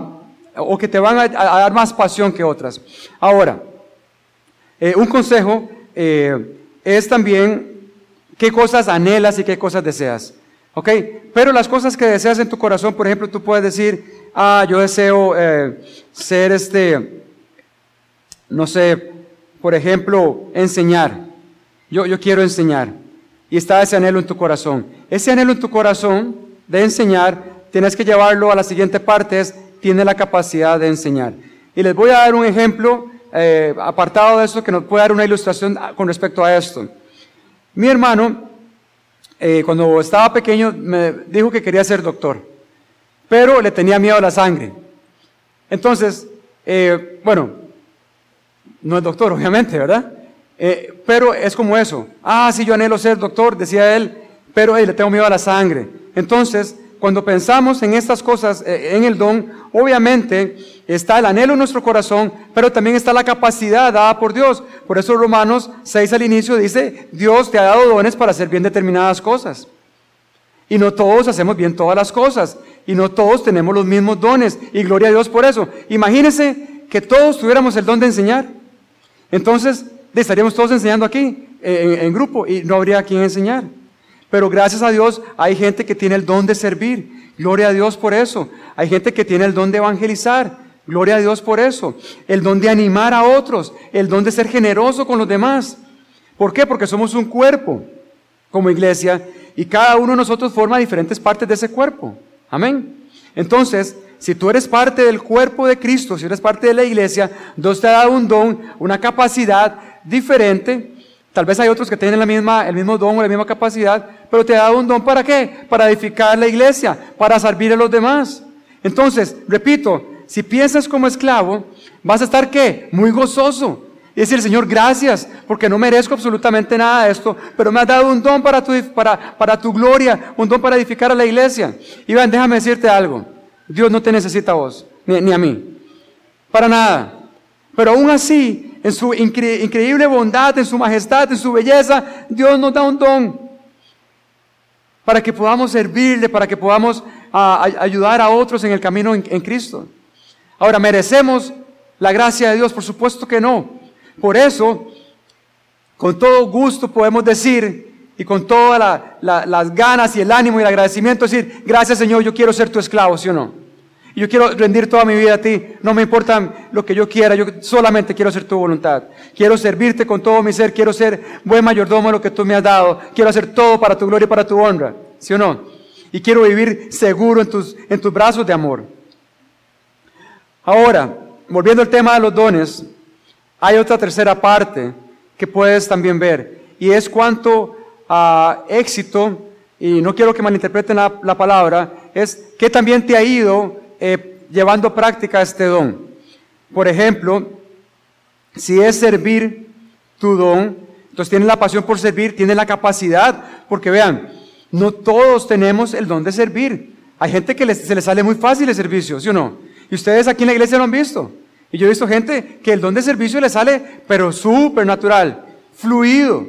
S1: o que te van a dar más pasión que otras. Ahora, un consejo es también qué cosas anhelas y qué cosas deseas. ¿Ok? Pero las cosas que deseas en tu corazón, por ejemplo, tú puedes decir, yo deseo ser no sé, por ejemplo, enseñar. Yo quiero enseñar. Y está ese anhelo en tu corazón. Ese anhelo en tu corazón de enseñar, tienes que llevarlo a la siguiente parte, tiene la capacidad de enseñar. Y les voy a dar un ejemplo apartado de esto que nos puede dar una ilustración con respecto a esto. Mi hermano, cuando estaba pequeño, me dijo que quería ser doctor, pero le tenía miedo a la sangre. Entonces, bueno, no es doctor, obviamente, ¿verdad? Pero es como eso. Sí, yo anhelo ser doctor, decía él, pero le tengo miedo a la sangre. Entonces, cuando pensamos en estas cosas, en el don, obviamente está el anhelo en nuestro corazón, pero también está la capacidad dada por Dios. Por eso Romanos 6 al inicio dice, Dios te ha dado dones para hacer bien determinadas cosas. Y no todos hacemos bien todas las cosas, y no todos tenemos los mismos dones, y gloria a Dios por eso. Imagínense que todos tuviéramos el don de enseñar. Entonces, estaríamos todos enseñando aquí, en grupo, y no habría a quien enseñar. Pero gracias a Dios hay gente que tiene el don de servir. Gloria a Dios por eso. Hay gente que tiene el don de evangelizar. Gloria a Dios por eso. El don de animar a otros. El don de ser generoso con los demás. ¿Por qué? Porque somos un cuerpo como iglesia y cada uno de nosotros forma diferentes partes de ese cuerpo. Amén. Entonces, si tú eres parte del cuerpo de Cristo, si eres parte de la iglesia, Dios te ha dado un don, una capacidad diferente. Tal vez hay otros que tienen el mismo don o la misma capacidad, pero te ha dado un don ¿para qué? Para edificar la iglesia, para servir a los demás. Entonces, repito, si piensas como esclavo, vas a estar ¿qué? Muy gozoso. Y decir, Señor, gracias, porque no merezco absolutamente nada de esto, pero me has dado un don para tu gloria, un don para edificar a la iglesia. Y vean, déjame decirte algo, Dios no te necesita a vos, ni a mí, para nada. Pero aún así, en su increíble bondad, en su majestad, en su belleza, Dios nos da un don para que podamos servirle, para que podamos ayudar a otros en el camino en Cristo. Ahora, ¿merecemos la gracia de Dios? Por supuesto que no. Por eso, con todo gusto podemos decir, y con todas las ganas y el ánimo y el agradecimiento, decir, gracias Señor, yo quiero ser tu esclavo, ¿sí o no? Y yo quiero rendir toda mi vida a ti, no me importa lo que yo quiera, yo solamente quiero hacer tu voluntad. Quiero servirte con todo mi ser, quiero ser buen mayordomo de lo que tú me has dado, quiero hacer todo para tu gloria y para tu honra, ¿sí o no? Y quiero vivir seguro en tus brazos de amor. Ahora, volviendo al tema de los dones, hay otra tercera parte que puedes también ver, y es cuánto éxito, y no quiero que malinterpreten la palabra, es que también te ha ido llevando a práctica este don. Por ejemplo, si es servir tu don, entonces tienes la pasión por servir, tienes la capacidad, porque vean, no todos tenemos el don de servir. Hay gente que se les sale muy fácil el servicio, ¿sí o no? Y ustedes aquí en la iglesia lo han visto. Y yo he visto gente que el don de servicio le sale, pero súper natural, fluido.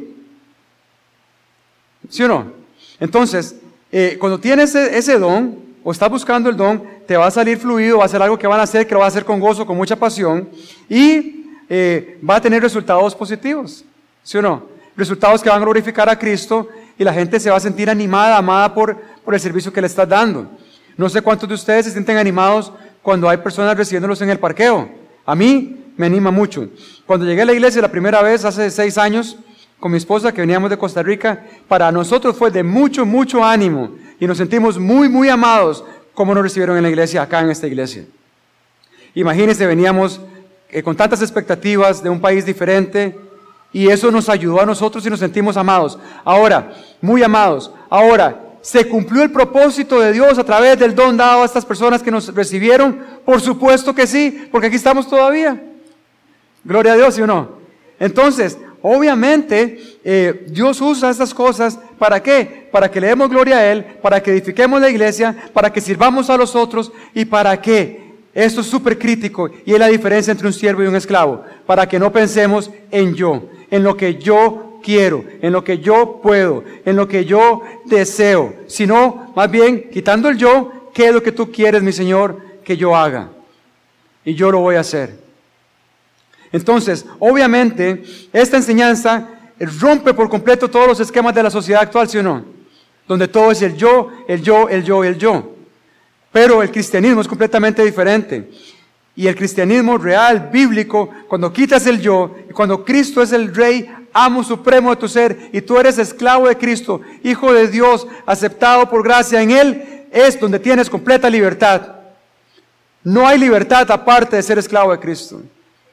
S1: ¿Sí o no? Entonces, cuando tienes ese don, o estás buscando el don, te va a salir fluido, va a ser algo que van a hacer, que lo va a hacer con gozo, con mucha pasión, y va a tener resultados positivos. ¿Sí o no? Resultados que van a glorificar a Cristo, y la gente se va a sentir animada, amada por el servicio que le estás dando. No sé cuántos de ustedes se sienten animados cuando hay personas recibiéndolos en el parqueo. A mí me anima mucho. Cuando llegué a la iglesia la primera vez, hace 6 años, con mi esposa, que veníamos de Costa Rica, para nosotros fue de mucho, mucho ánimo, y nos sentimos muy, muy amados, como nos recibieron en la iglesia, acá en esta iglesia. Imagínense, veníamos con tantas expectativas de un país diferente, y eso nos ayudó a nosotros y nos sentimos amados. Ahora, muy amados. Ahora, ¿se cumplió el propósito de Dios a través del don dado a estas personas que nos recibieron? Por supuesto que sí, porque aquí estamos todavía. Gloria a Dios, ¿sí o no? Entonces, obviamente, Dios usa estas cosas, ¿para qué? Para que le demos gloria a Él, para que edifiquemos la iglesia, para que sirvamos a los otros, y para que, esto es súper crítico, y es la diferencia entre un siervo y un esclavo, para que no pensemos en yo, en lo que yo quiero, en lo que yo puedo, en lo que yo deseo, sino más bien quitando el yo, ¿qué es lo que tú quieres, mi Señor, que yo haga? Y yo lo voy a hacer. Entonces, obviamente, esta enseñanza rompe por completo todos los esquemas de la sociedad actual, ¿sí o no? Donde todo es el yo, el yo, el yo, el yo. Pero el cristianismo es completamente diferente. Y el cristianismo real, bíblico, cuando quitas el yo, y cuando Cristo es el Rey, amo supremo de tu ser, y tú eres esclavo de Cristo, hijo de Dios, aceptado por gracia en Él, es donde tienes completa libertad. No hay libertad aparte de ser esclavo de Cristo.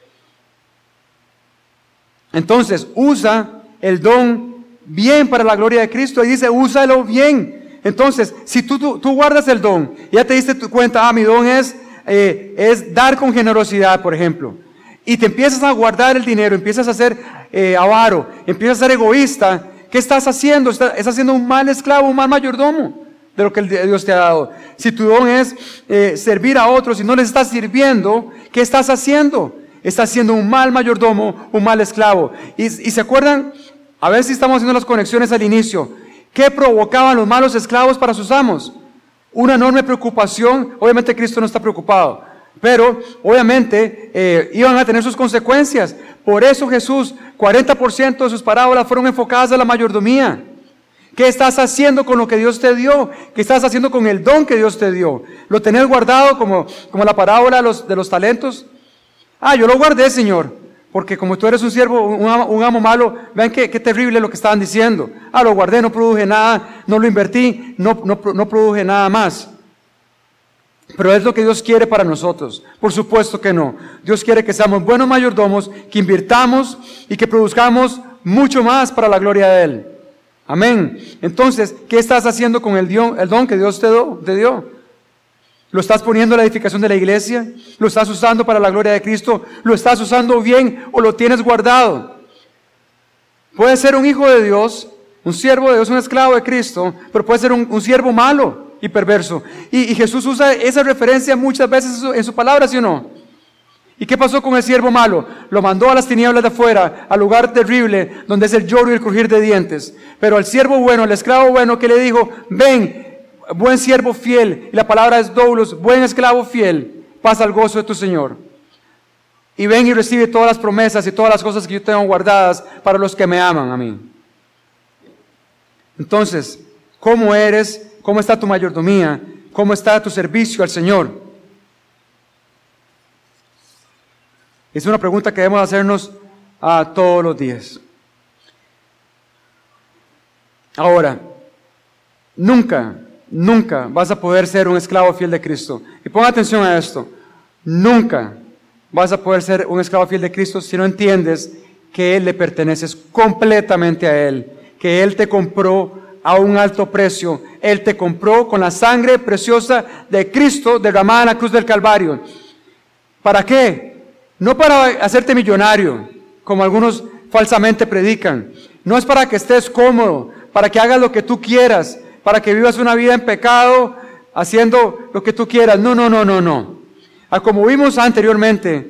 S1: Entonces, usa el don bien para la gloria de Cristo, y dice, úsalo bien. Entonces, si tú guardas el don, ya te diste cuenta, mi don es dar con generosidad, por ejemplo, y te empiezas a guardar el dinero, empiezas a ser avaro, empiezas a ser egoísta, ¿qué estás haciendo? Estás haciendo un mal esclavo, un mal mayordomo de lo que Dios te ha dado. Si tu don es servir a otros y no les estás sirviendo, ¿qué estás haciendo? Estás siendo un mal mayordomo, un mal esclavo. Y se acuerdan, a ver si estamos haciendo las conexiones al inicio, ¿qué provocaban los malos esclavos para sus amos? Una enorme preocupación. Obviamente Cristo no está preocupado, pero obviamente iban a tener sus consecuencias. Por eso Jesús, 40% de sus parábolas fueron enfocadas a la mayordomía. ¿Qué estás haciendo con lo que Dios te dio? ¿Qué estás haciendo con el don que Dios te dio? ¿Lo tenés guardado como la parábola de los talentos? Yo lo guardé, Señor, porque como tú eres un siervo, un amo malo, vean qué terrible lo que estaban diciendo. Lo guardé, no produje nada, no lo invertí, no produje nada más. Pero es lo que Dios quiere para nosotros. Por supuesto que no. Dios quiere que seamos buenos mayordomos, que invirtamos y que produzcamos mucho más para la gloria de Él. Amén. Entonces, ¿qué estás haciendo con el don que Dios te dio? ¿Lo estás poniendo en la edificación de la iglesia? ¿Lo estás usando para la gloria de Cristo? ¿Lo estás usando bien o lo tienes guardado? Puede ser un hijo de Dios, un siervo de Dios, un esclavo de Cristo, pero puede ser un siervo malo y perverso. Y Jesús usa esa referencia muchas veces en su palabra, ¿sí o no? ¿Y qué pasó con el siervo malo? Lo mandó a las tinieblas de afuera, al lugar terrible, donde es el lloro y el crujir de dientes. Pero al siervo bueno, al esclavo bueno, que le dijo, ven, buen siervo fiel, y la palabra es doulos, buen esclavo fiel, pasa al gozo de tu Señor. Y ven y recibe todas las promesas y todas las cosas que yo tengo guardadas para los que me aman a mí. Entonces, ¿cómo eres? ¿Cómo está tu mayordomía? ¿Cómo está tu servicio al Señor? Es una pregunta que debemos hacernos todos los días. Ahora, nunca vas a poder ser un esclavo fiel de Cristo. Y ponga atención a esto. Nunca vas a poder ser un esclavo fiel de Cristo si no entiendes que Él le perteneces completamente a Él. Que Él te compró a un alto precio. Él te compró con la sangre preciosa de Cristo derramada en la cruz del Calvario. ¿Para qué? No para hacerte millonario, como algunos falsamente predican. No es para que estés cómodo, para que hagas lo que tú quieras, para que vivas una vida en pecado, haciendo lo que tú quieras. No. Como vimos anteriormente,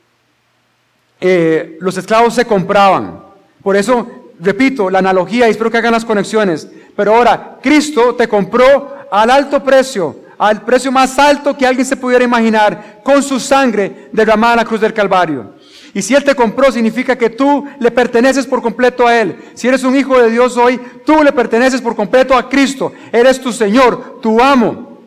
S1: los esclavos se compraban. Por eso, repito, la analogía, y espero que hagan las conexiones. Pero ahora, Cristo te compró al alto precio, al precio más alto que alguien se pudiera imaginar, con su sangre derramada en la cruz del Calvario. Y si Él te compró, significa que tú le perteneces por completo a Él. Si eres un hijo de Dios hoy, tú le perteneces por completo a Cristo. Eres tu Señor, tu amo.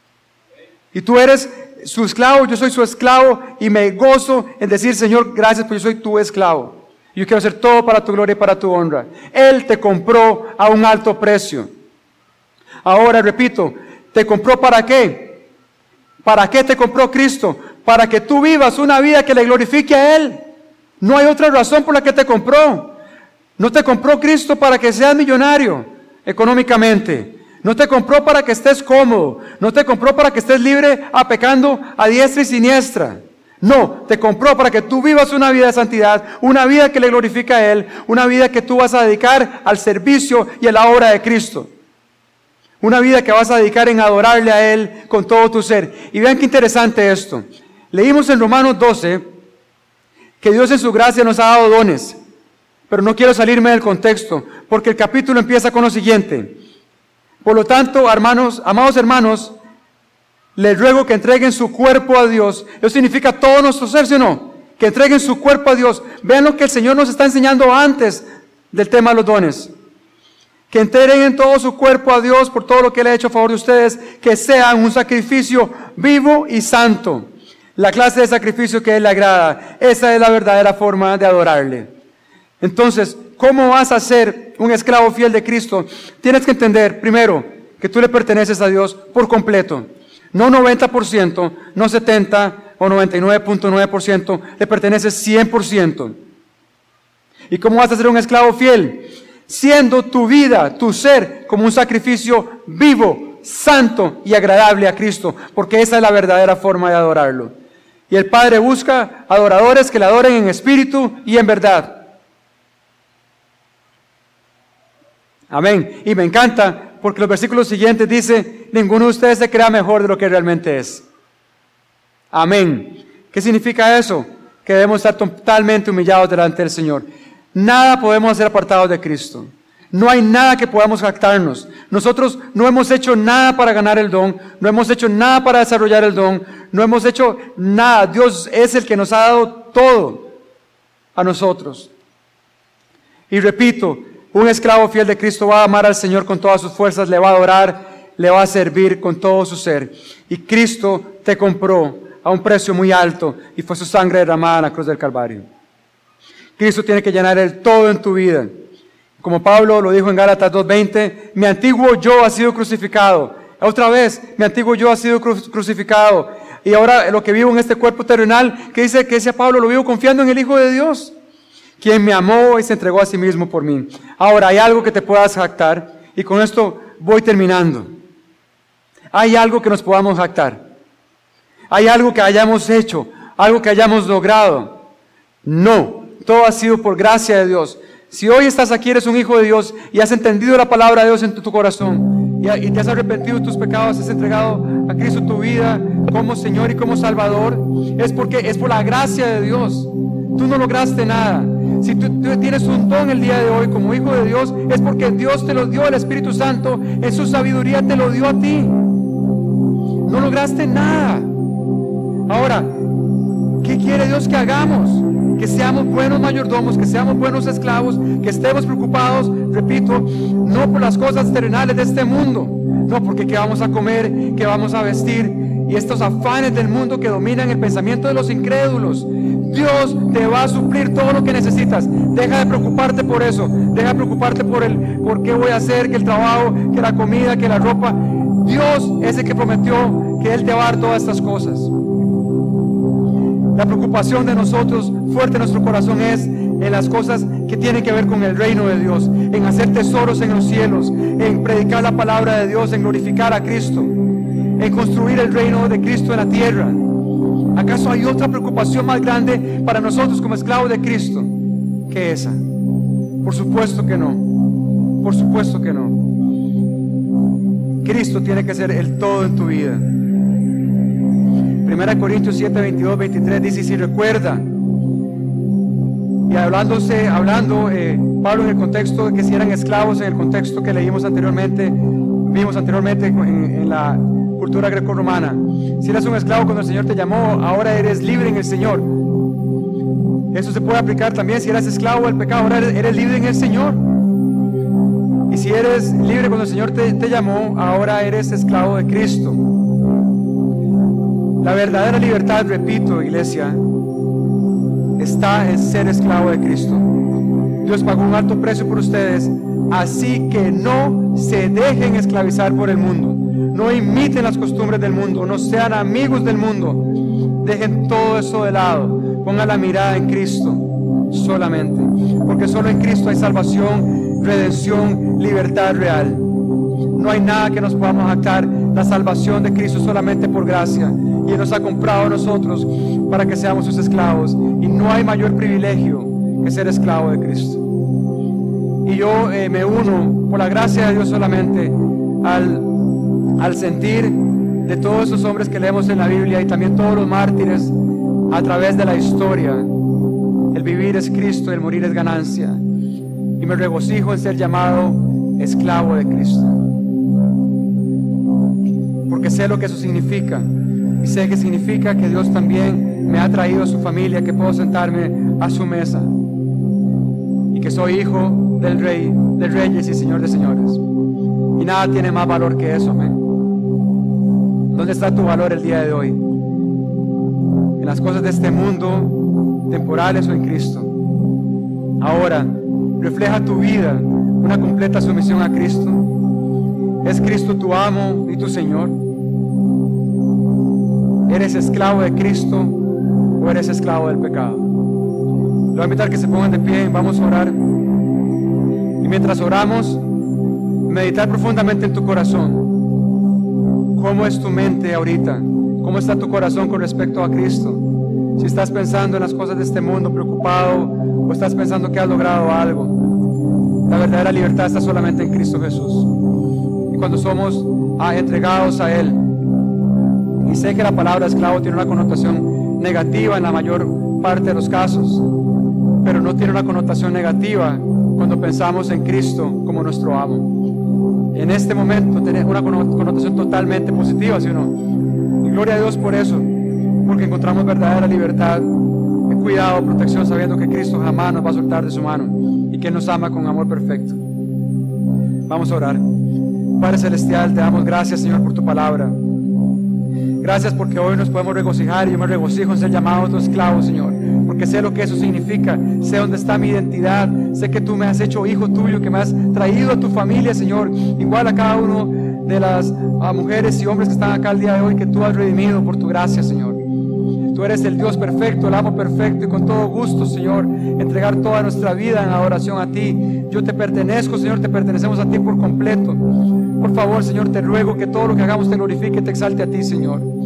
S1: Y tú eres su esclavo, yo soy su esclavo, y me gozo en decir, Señor, gracias, porque yo soy tu esclavo. Yo quiero hacer todo para tu gloria y para tu honra. Él te compró a un alto precio. Ahora, repito, ¿te compró para qué? ¿Para qué te compró Cristo? Para que tú vivas una vida que le glorifique a Él. No hay otra razón por la que te compró. No te compró Cristo para que seas millonario económicamente. No te compró para que estés cómodo. No te compró para que estés libre pecando a diestra y siniestra. No, te compró para que tú vivas una vida de santidad, una vida que le glorifica a Él, una vida que tú vas a dedicar al servicio y a la obra de Cristo. Una vida que vas a dedicar en adorarle a Él con todo tu ser. Y vean qué interesante esto. Leímos en Romanos 12 que Dios en su gracia nos ha dado dones. Pero no quiero salirme del contexto, porque el capítulo empieza con lo siguiente. Por lo tanto, hermanos, amados hermanos, les ruego que entreguen su cuerpo a Dios. Eso significa todo nuestro ser, ¿sí o no? Que entreguen su cuerpo a Dios. Vean lo que el Señor nos está enseñando antes del tema de los dones. Que entreguen todo su cuerpo a Dios por todo lo que Él ha hecho a favor de ustedes. Que sean un sacrificio vivo y santo. La clase de sacrificio que a Él le agrada. Esa es la verdadera forma de adorarle. Entonces, ¿cómo vas a ser un esclavo fiel de Cristo? Tienes que entender, primero, que tú le perteneces a Dios por completo. No 90%, no 70% o 99.9%, le perteneces 100%. ¿Y cómo vas a ser un esclavo fiel? Siendo tu vida, tu ser, como un sacrificio vivo, santo y agradable a Cristo, porque esa es la verdadera forma de adorarlo. Y el Padre busca adoradores que le adoren en espíritu y en verdad. Amén. Y me encanta porque los versículos siguientes dice, ninguno de ustedes se crea mejor de lo que realmente es. Amén. ¿Qué significa eso? Que debemos estar totalmente humillados delante del Señor. Nada podemos hacer apartados de Cristo. No hay nada que podamos jactarnos. Nosotros no hemos hecho nada para ganar el don, no hemos hecho nada para desarrollar el don, no hemos hecho nada. Dios es el que nos ha dado todo a nosotros. Y repito, un esclavo fiel de Cristo va a amar al Señor con todas sus fuerzas, le va a adorar, le va a servir con todo su ser. Y Cristo te compró a un precio muy alto y fue su sangre derramada en la cruz del Calvario. Cristo tiene que llenar el todo en tu vida. Como Pablo lo dijo en Gálatas 2:20, mi antiguo yo ha sido crucificado. Otra vez, mi antiguo yo ha sido crucificado. Y ahora lo que vivo en este cuerpo terrenal, que dice Pablo, lo vivo confiando en el Hijo de Dios, quien me amó y se entregó a sí mismo por mí. Ahora, hay algo que te puedas jactar, y con esto voy terminando. Hay algo que nos podamos jactar. hay algo que hayamos hecho, algo que hayamos logrado. No, todo ha sido por gracia de Dios. Si hoy estás aquí, eres un hijo de Dios y has entendido la palabra de Dios en tu corazón y te has arrepentido de tus pecados, has entregado a Cristo tu vida como Señor y como Salvador, es por la gracia de Dios. Tú no lograste nada. Si tú tienes un don el día de hoy como hijo de Dios, es porque Dios te lo dio, el Espíritu Santo en su sabiduría te lo dio a ti. No lograste nada. Ahora, ¿qué quiere Dios que hagamos? Que seamos buenos mayordomos, que seamos buenos esclavos, que estemos preocupados, repito, no por las cosas terrenales de este mundo, no porque qué vamos a comer, qué vamos a vestir y estos afanes del mundo que dominan el pensamiento de los incrédulos. Dios te va a suplir todo lo que necesitas. Deja de preocuparte por eso, deja de preocuparte por qué voy a hacer, que el trabajo, que la comida, que la ropa. Dios es el que prometió que Él te va a dar todas estas cosas. La preocupación de nosotros, fuerte en nuestro corazón, es en las cosas que tienen que ver con el reino de Dios, en hacer tesoros en los cielos, en predicar la palabra de Dios, en glorificar a Cristo, en construir el reino de Cristo en la tierra. ¿Acaso hay otra preocupación más grande para nosotros como esclavos de Cristo que esa? Por supuesto que no. Por supuesto que no. Cristo tiene que ser el todo en tu vida. 1 Corintios 7, 22, 23 dice, si recuerda, y hablando Pablo en el contexto de que si eran esclavos, en el contexto que vimos anteriormente en la cultura grecorromana. Si eras un esclavo cuando el Señor te llamó, ahora eres libre en el Señor. Eso se puede aplicar también si eras esclavo del pecado, ahora eres libre en el Señor. Y si eres libre cuando el Señor te llamó, ahora eres esclavo de Cristo. La verdadera libertad, repito, iglesia, está en ser esclavo de Cristo. Dios pagó un alto precio por ustedes, así que no se dejen esclavizar por el mundo. No imiten las costumbres del mundo, no sean amigos del mundo. Dejen todo eso de lado, pongan la mirada en Cristo solamente, porque solo en Cristo hay salvación, redención, libertad real. No hay nada que nos podamos jactar. La salvación de Cristo solamente por gracia, y Él nos ha comprado a nosotros para que seamos sus esclavos, y no hay mayor privilegio que ser esclavo de Cristo. Y yo me uno por la gracia de Dios solamente al sentir de todos esos hombres que leemos en la Biblia y también todos los mártires a través de la historia. El vivir es Cristo, el morir es ganancia, y me regocijo en ser llamado esclavo de Cristo, porque sé lo que eso significa, y sé que significa que Dios también me ha traído a su familia, que puedo sentarme a su mesa, y que soy hijo del Rey de Reyes y Señor de Señores, y nada tiene más valor que eso, amén. ¿Dónde está tu valor el día de hoy? ¿En las cosas de este mundo, temporales, o en Cristo? Ahora, refleja tu vida una completa sumisión a Cristo. ¿Es Cristo tu amo y tu Señor? ¿Eres esclavo de Cristo o eres esclavo del pecado? Le voy a invitar que se pongan de pie, vamos a orar. Y mientras oramos, meditar profundamente en tu corazón. ¿Cómo es tu mente ahorita? ¿Cómo está tu corazón con respecto a Cristo? Si estás pensando en las cosas de este mundo, preocupado, o estás pensando que has logrado algo, la verdadera libertad está solamente en Cristo Jesús. Y cuando somos entregados a Él, y sé que la palabra esclavo tiene una connotación negativa en la mayor parte de los casos, pero no tiene una connotación negativa cuando pensamos en Cristo como nuestro amo. En este momento tiene una connotación totalmente positiva, ¿sí o no? Y gloria a Dios por eso, porque encontramos verdadera libertad, cuidado, protección, sabiendo que Cristo jamás nos va a soltar de su mano y que Él nos ama con amor perfecto. Vamos a orar. Padre Celestial, te damos gracias, Señor, por tu palabra. Gracias porque hoy nos podemos regocijar, y yo me regocijo en ser llamado tu esclavo, Señor, porque sé lo que eso significa, sé dónde está mi identidad, sé que tú me has hecho hijo tuyo, que me has traído a tu familia, Señor, igual a cada uno de las mujeres y hombres que están acá el día de hoy, que tú has redimido por tu gracia, Señor. Tú eres el Dios perfecto, el amo perfecto, y con todo gusto, Señor, entregar toda nuestra vida en adoración a ti. Yo te pertenezco, Señor, te pertenecemos a ti por completo. Por favor, Señor, te ruego que todo lo que hagamos te glorifique y te exalte a ti, Señor.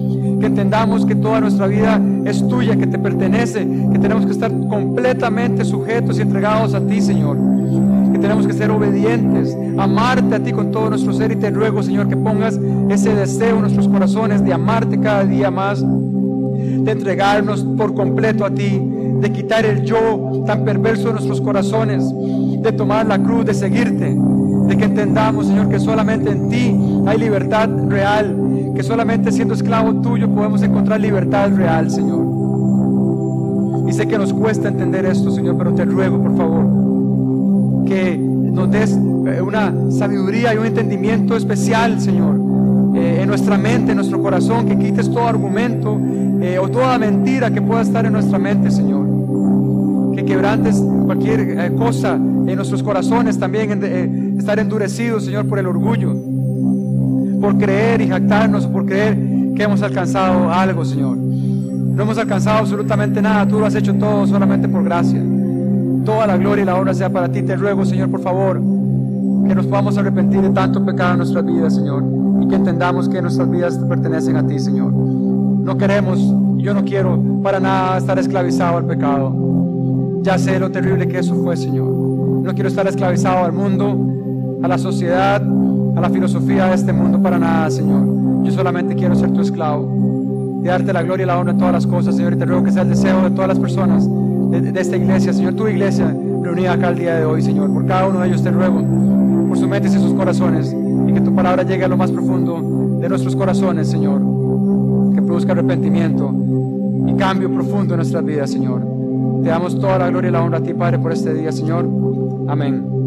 S1: que entendamos que toda nuestra vida es tuya, que te pertenece, que tenemos que estar completamente sujetos y entregados a ti, Señor, que tenemos que ser obedientes, amarte a ti con todo nuestro ser. Y te ruego, Señor, que pongas ese deseo en nuestros corazones de amarte cada día más, de entregarnos por completo a ti, de quitar el yo tan perverso de nuestros corazones, de tomar la cruz, de seguirte, de que entendamos, Señor, que solamente en ti hay libertad real, que solamente siendo esclavo tuyo podemos encontrar libertad real, Señor. Y sé que nos cuesta entender esto, Señor, pero te ruego, por favor, que nos des una sabiduría y un entendimiento especial, Señor, en nuestra mente, en nuestro corazón, que quites todo argumento o toda mentira que pueda estar en nuestra mente, Señor, que quebrantes cualquier cosa en nuestros corazones, también estar endurecidos, Señor, por el orgullo, por creer y jactarnos, por creer que hemos alcanzado algo, Señor. No hemos alcanzado absolutamente nada, tú lo has hecho todo solamente por gracia. Toda la gloria y la honra sea para ti. Te ruego, Señor, por favor, que nos podamos arrepentir de tanto pecado en nuestras vidas, Señor, y que entendamos que nuestras vidas pertenecen a ti, Señor. No queremos, yo no quiero para nada estar esclavizado al pecado. Ya sé lo terrible que eso fue, Señor. No quiero estar esclavizado al mundo, a la sociedad, a la filosofía de este mundo, para nada, Señor. Yo solamente quiero ser tu esclavo y darte la gloria y la honra en todas las cosas, Señor. Y te ruego que sea el deseo de todas las personas de esta iglesia, Señor, tu iglesia reunida acá el día de hoy, Señor. Por cada uno de ellos te ruego, por sus mentes y sus corazones, y que tu palabra llegue a lo más profundo de nuestros corazones, Señor, que produzca arrepentimiento y cambio profundo en nuestras vidas, Señor. Te damos toda la gloria y la honra a ti, Padre, por este día, Señor. Amén.